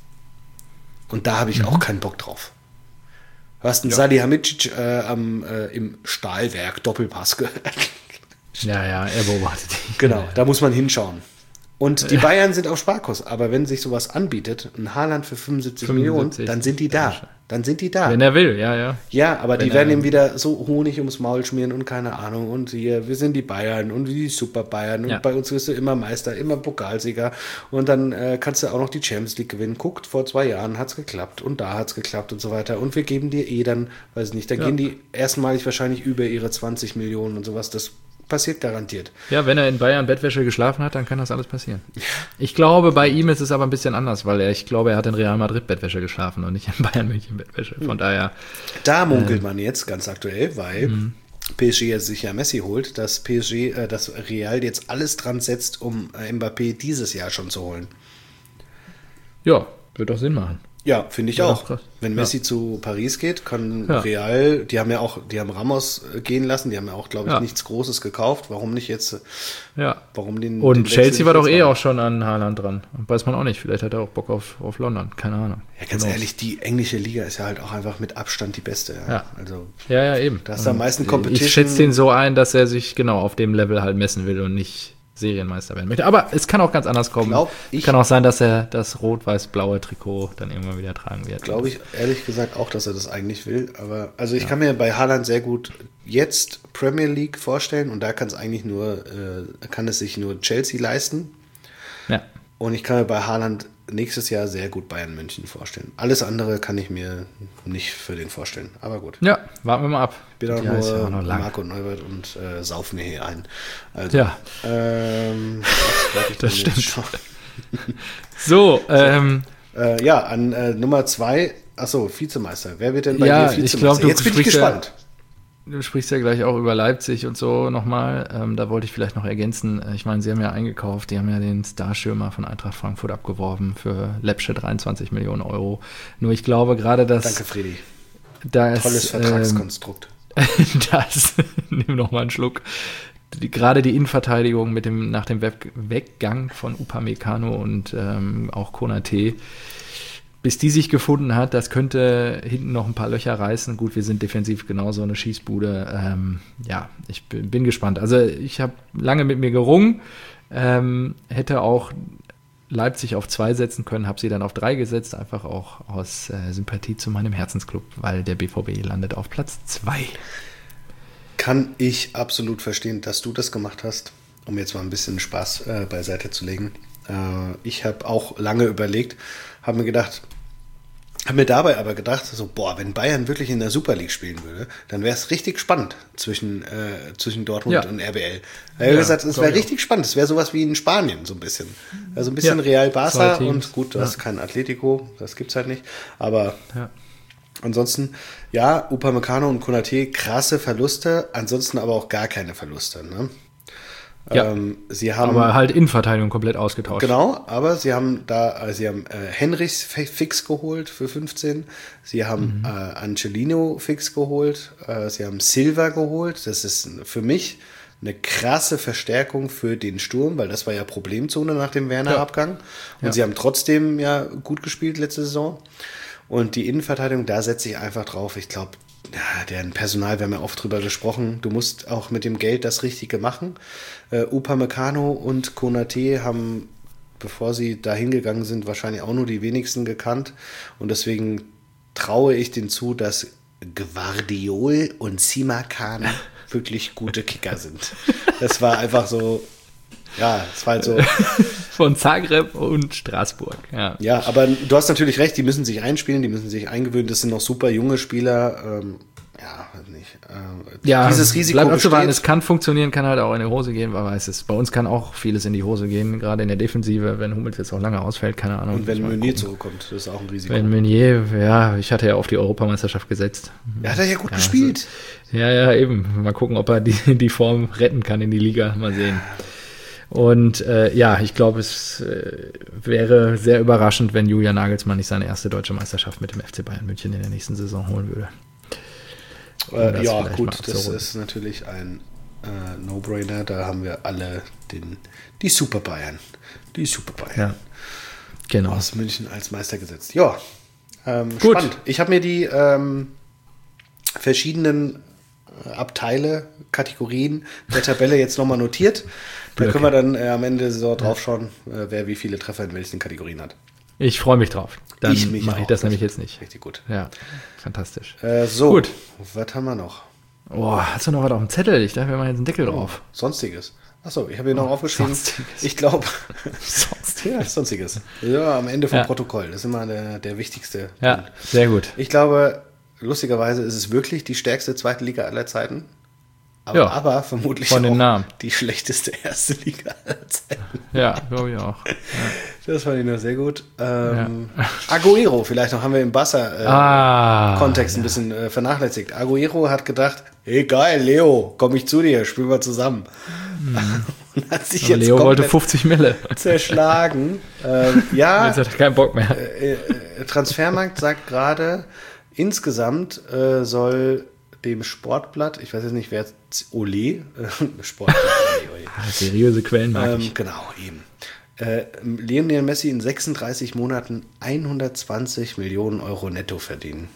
Und da habe ich mhm. auch keinen Bock drauf. Du hast einen ja. Salihamidzic äh, am, äh, im Stahlwerk Doppelpass gehört. Ja, ja, er beobachtet dich. Genau, da muss man hinschauen. Und die Bayern sind auf Sparkurs, aber wenn sich sowas anbietet, ein Haaland für fünfundsiebzig, fünfundsiebzig Millionen, dann sind die da. Dann sind die da. Wenn er will, ja, ja. Ja, aber wenn die werden ihm wieder so Honig ums Maul schmieren und keine Ahnung. Und hier, wir sind die Bayern und die Super Bayern. Und ja. bei uns wirst du immer Meister, immer Pokalsieger. Und dann äh, kannst du auch noch die Champions League gewinnen. Guckt, vor zwei Jahren hat's geklappt und da hat's geklappt und so weiter. Und wir geben dir eh dann, weiß ich nicht, da ja. gehen die erstmalig wahrscheinlich über ihre zwanzig Millionen und sowas. Das passiert garantiert. Ja, wenn er in Bayern Bettwäsche geschlafen hat, dann kann das alles passieren. Ich glaube, bei ihm ist es aber ein bisschen anders, weil er, ich glaube, er hat in Real Madrid Bettwäsche geschlafen und nicht in Bayern München Bettwäsche. Von daher. Da munkelt äh, man jetzt ganz aktuell, weil mhm. P S G sich ja Messi holt, dass P S G, äh, dass Real jetzt alles dran setzt, um äh, Mbappé dieses Jahr schon zu holen. Ja, wird doch Sinn machen. Ja, finde ich ja, auch. Krass. Wenn Messi ja. zu Paris geht, kann ja. Real, die haben ja auch, die haben Ramos gehen lassen, die haben ja auch, glaube ich, ja. nichts Großes gekauft. Warum nicht jetzt? Ja. Warum den? Und den Chelsea war doch eh auch schon an Haaland dran. Weiß man auch nicht. Vielleicht hat er auch Bock auf, auf London. Keine Ahnung. Ja, ganz ehrlich, die englische Liga ist ja halt auch einfach mit Abstand die beste. Ja, ja. Also, ja, ja, eben. Da ist am meisten Competition. Ich schätze den so ein, dass er sich genau auf dem Level halt messen will und nicht Serienmeister werden möchte. Aber es kann auch ganz anders kommen. Glaub ich, kann auch sein, dass er das rot-weiß-blaue Trikot dann irgendwann wieder tragen wird. Glaube ich ehrlich gesagt auch, dass er das eigentlich will. Aber also ich ja. kann mir bei Haaland sehr gut jetzt Premier League vorstellen und da kann es eigentlich nur, äh, kann es sich nur Chelsea leisten. Ja. Und ich kann mir bei Haaland nächstes Jahr sehr gut Bayern München vorstellen. Alles andere kann ich mir nicht für den vorstellen. Aber gut. Ja, warten wir mal ab. Ich bin auch nur ja noch Marco Neubert und äh, sauf mir hier ein. Also, ja. Ähm, das, das stimmt. Schon. So, ähm. Äh, ja, an äh, Nummer zwei, achso, Vizemeister. Wer wird denn bei ja, dir Vizemeister? Ich glaub, du Jetzt bin ich gespannt. Ja, du sprichst ja gleich auch über Leipzig und so nochmal. Ähm, da wollte ich vielleicht noch ergänzen. Ich meine, sie haben ja eingekauft, die haben ja den Starstürmer von Eintracht Frankfurt abgeworben für läppsche dreiundzwanzig Millionen Euro. Nur ich glaube gerade, dass... Danke, Fredi. Das, Tolles Vertragskonstrukt. Ähm, das, nimm noch mal einen Schluck. Die, gerade die Innenverteidigung mit dem, nach dem Weg, Weggang von Upamecano und ähm, auch Konaté, bis die sich gefunden hat, das könnte hinten noch ein paar Löcher reißen. Gut, wir sind defensiv genauso eine Schießbude. Ähm, ja, ich bin, bin gespannt. Also ich habe lange mit mir gerungen, ähm, hätte auch Leipzig auf zwei setzen können, habe sie dann auf drei gesetzt, einfach auch aus äh, Sympathie zu meinem Herzensclub, weil der B V B landet auf Platz zwei. Kann ich absolut verstehen, dass du das gemacht hast, um jetzt mal ein bisschen Spaß äh, beiseite zu legen. Äh, ich habe auch lange überlegt, habe mir gedacht, habe mir dabei aber gedacht, so boah, wenn Bayern wirklich in der Super League spielen würde, dann wäre es richtig spannend zwischen, äh, zwischen Dortmund ja. und R B L. Ich habe ja, gesagt, es wäre richtig spannend, es wäre sowas wie in Spanien so ein bisschen. Also ein bisschen ja. Real Barca und gut, du ja. hast kein Atletico, das gibt's halt nicht, aber ja. ansonsten, ja, Upamecano und Konaté, krasse Verluste, ansonsten aber auch gar keine Verluste, ne? Ja, ähm, sie haben, aber halt Innenverteidigung komplett ausgetauscht. Genau, aber sie haben da, also sie haben äh, Henrichs fix geholt für fünfzehn, sie haben mhm. äh, Angelino fix geholt, äh, sie haben Silva geholt, das ist für mich eine krasse Verstärkung für den Sturm, weil das war ja Problemzone nach dem Werner-Abgang und ja. sie haben trotzdem ja gut gespielt letzte Saison. Und die Innenverteidigung, da setze ich einfach drauf. Ich glaube, ja, deren Personal, wir haben ja oft drüber gesprochen, du musst auch mit dem Geld das Richtige machen. Äh, Upamecano und Konaté haben, bevor sie da hingegangen sind, wahrscheinlich auch nur die wenigsten gekannt. Und deswegen traue ich denen zu, dass Gvardiol und Simakan wirklich gute Kicker sind. Das war einfach so, ja, es war halt so. Von Zagreb und Straßburg, ja. Ja, aber du hast natürlich recht, die müssen sich einspielen, die müssen sich eingewöhnen, das sind noch super junge Spieler, ähm, ja, weiß nicht. Äh, ja, dieses Risiko bleibt abzuwarten, besteht. Es kann funktionieren, kann halt auch in die Hose gehen, wer weiß es. Bei uns kann auch vieles in die Hose gehen, gerade in der Defensive, wenn Hummels jetzt auch lange ausfällt, keine Ahnung. Und wenn Meunier zurückkommt, das ist auch ein Risiko. Wenn Meunier, ja, ich hatte ja auf die Europameisterschaft gesetzt. Ja, hat er ja gut ja, gespielt. Also, ja, ja, eben. Mal gucken, ob er die, die Form retten kann in die Liga, mal sehen. Und äh, ja, ich glaube, es äh, wäre sehr überraschend, wenn Julian Nagelsmann nicht seine erste deutsche Meisterschaft mit dem F C Bayern München in der nächsten Saison holen würde. Äh, ja, gut, das ist natürlich ein äh, No-Brainer. Da haben wir alle den, die Super Bayern. Die Super Bayern. Ja, genau. Aus München als Meister gesetzt. Ja, ähm, gut. Spannend. Ich habe mir die ähm, verschiedenen Abteile, Kategorien der Tabelle jetzt nochmal notiert. Da okay. können wir dann äh, am Ende der Saison drauf schauen, äh, wer wie viele Treffer in welchen Kategorien hat. Ich freue mich drauf. Dann ich mache ich das nämlich jetzt nicht. Richtig gut. Ja, fantastisch. Äh, so, gut. Was haben wir noch? Oh, hast du noch was auf dem Zettel? Ich dachte, wir machen jetzt einen Deckel drauf. Oh, Sonstiges. Achso, ich habe hier noch oh, aufgeschrieben. Sonstiges. Ich glaube. Sonstiges. Ja, Sonstiges. Ja, am Ende vom ja. Protokoll. Das ist immer der, der wichtigste. Ja, sehr gut. Ich glaube, lustigerweise ist es wirklich die stärkste zweite Liga aller Zeiten. Aber, ja, aber vermutlich von den auch Namen. die schlechteste erste Liga aller Zeiten. Ja, glaube ich auch. Ja. Das fand ich noch sehr gut. Ähm, ja. Agüero, vielleicht noch haben wir im Barca-Kontext äh, ah, ein bisschen äh, vernachlässigt. Agüero hat gedacht, hey geil, Leo, komm ich zu dir, spielen wir zusammen. Mhm. Und hat sich jetzt Leo wollte fünfzig Mille. Zerschlagen. ähm, ja, jetzt hat er keinen Bock mehr. Äh, äh, Transfermarkt sagt gerade, insgesamt äh, soll dem Sportblatt, ich weiß jetzt nicht, wer Ole, äh, Sportblatt, Ole, Ole. Ah, seriöse Quellen mag ähm, ich. Genau, eben. Äh, Lionel Messi in sechsunddreißig Monaten hundertzwanzig Millionen Euro netto verdienen.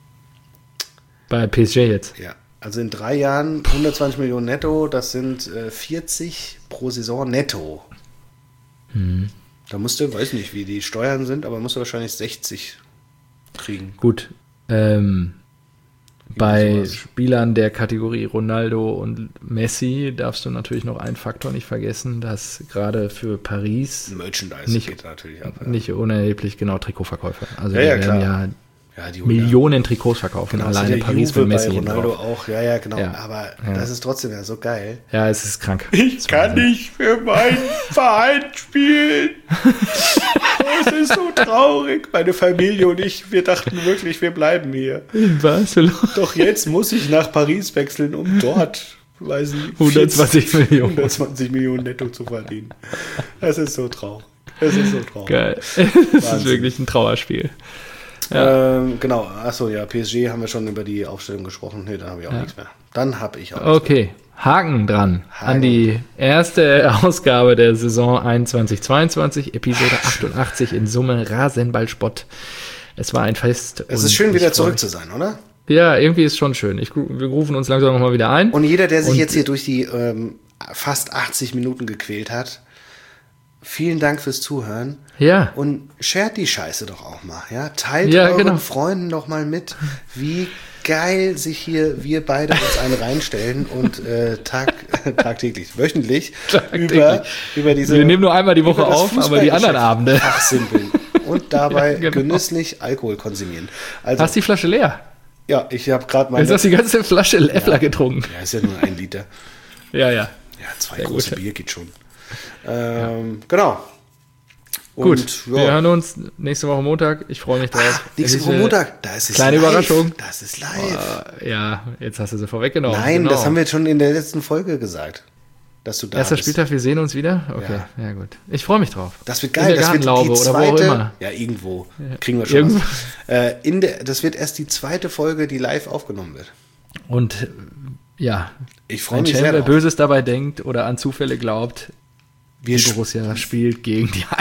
Bei P S G jetzt? Ja, also in drei Jahren hundertzwanzig Millionen netto, das sind äh, vierzig pro Saison netto. Hm. Da musst du, weiß nicht, wie die Steuern sind, aber musst du wahrscheinlich sechzig kriegen. Gut, ähm, bei Spielern der Kategorie Ronaldo und Messi darfst du natürlich noch einen Faktor nicht vergessen, dass gerade für Paris Merchandise nicht, geht natürlich ab, ja. nicht unerheblich genau Trikotverkäufe. Also ja, wir ja, werden klar. ja, ja die, Millionen Trikots verkaufen, genau, alleine Paris für Messi. Bei Ronaldo drauf. auch, ja, ja, genau. Ja. Aber ja. das ist trotzdem ja so geil. Ja, es ist krank. Ich kann nicht für meinen Verein spielen. Es ist so traurig. Meine Familie und ich, wir dachten wirklich, wir bleiben hier. In Barcelona. Doch jetzt muss ich nach Paris wechseln, um dort, weiß nicht, hundertzwanzig Millionen. hundertzwanzig Millionen netto zu verdienen. Das ist so traurig. Es ist so traurig. Geil. Es ist wirklich ein Trauerspiel. Ja. Ähm, genau, achso, ja, P S G haben wir schon über die Aufstellung gesprochen. Nee, da habe ich auch ja. nichts mehr. Dann habe ich auch nichts Okay, mehr. Haken dran Haken. an die erste Ausgabe der Saison einundzwanzig zweiundzwanzig, Episode achtundachtzig in Summe, Rasenballspott. Es war ein Fest. Es ist schön, wieder zurück zu sein, oder? Ja, irgendwie ist schon schön. Ich, wir rufen uns langsam nochmal wieder ein. Und jeder, der sich und jetzt hier durch die ähm, fast achtzig Minuten gequält hat, vielen Dank fürs Zuhören. Ja. Und shared die Scheiße doch auch mal. Ja? Teilt ja, euren genau. Freunden doch mal mit, wie geil sich hier wir beide uns einen reinstellen und äh, tag, tagtäglich, wöchentlich tagtäglich. Über, über diese... Wir nehmen nur einmal die Woche auf, aber die anderen Abende. Fachsimpeln und dabei ja, genau. genüsslich Alkohol konsumieren. Also, hast die Flasche leer? Ja, ich habe gerade meine... Jetzt hast du die ganze Flasche Leffler ja, getrunken. Ja, ist ja nur ein Liter. ja, ja. Ja, zwei Sehr große gut. Bier geht schon. Ähm, ja. Genau. Und, Gut, ja. wir hören uns nächste Woche Montag. Ich freue mich drauf. Ah, nächste Woche Montag, da ist es kleine live. Überraschung. Das ist live. Oh, ja, jetzt hast du sie vorweggenommen. Nein, genau. das haben wir jetzt schon in der letzten Folge gesagt, dass du da Erster bist. Spieltag, wir sehen uns wieder? Okay, ja, ja gut. Ich freue mich drauf. Das wird geil. In der das wird die oder zweite, wo auch immer. Ja, irgendwo. Kriegen wir schon Irgendwo. äh, in der, Das wird erst die zweite Folge, die live aufgenommen wird. Und ja, ich freue mich sehr wer drauf. Böses dabei denkt oder an Zufälle glaubt, wir die Borussia spielt gegen die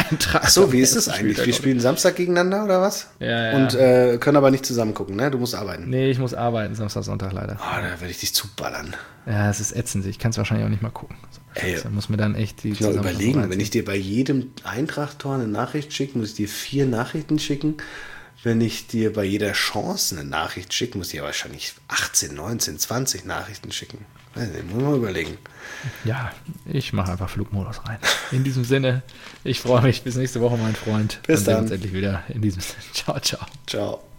Eintracht. Ach so, wie ist es eigentlich? Wir spielen Samstag gegeneinander oder was? Ja, ja. Und äh, können aber nicht zusammen gucken, ne? Du musst arbeiten. Nee, ich muss arbeiten, Samstag, Sonntag leider. Oh, da werde ich dich zuballern. Ja, es ist ätzend. Ich kann es wahrscheinlich auch nicht mal gucken. So, Ey, da muss mir dann echt die ich muss überlegen, wenn ich dir bei jedem Eintracht-Tor eine Nachricht schicke, muss ich dir vier Nachrichten schicken. Wenn ich dir bei jeder Chance eine Nachricht schicke, muss ich dir wahrscheinlich achtzehn, neunzehn, zwanzig Nachrichten schicken. Also, muss man überlegen. Ja, ich mache einfach Flugmodus rein. In diesem Sinne, ich freue mich. Bis nächste Woche, mein Freund. Bis dann. Dann sehen wir uns endlich wieder. In diesem Sinne. Ciao, ciao. Ciao.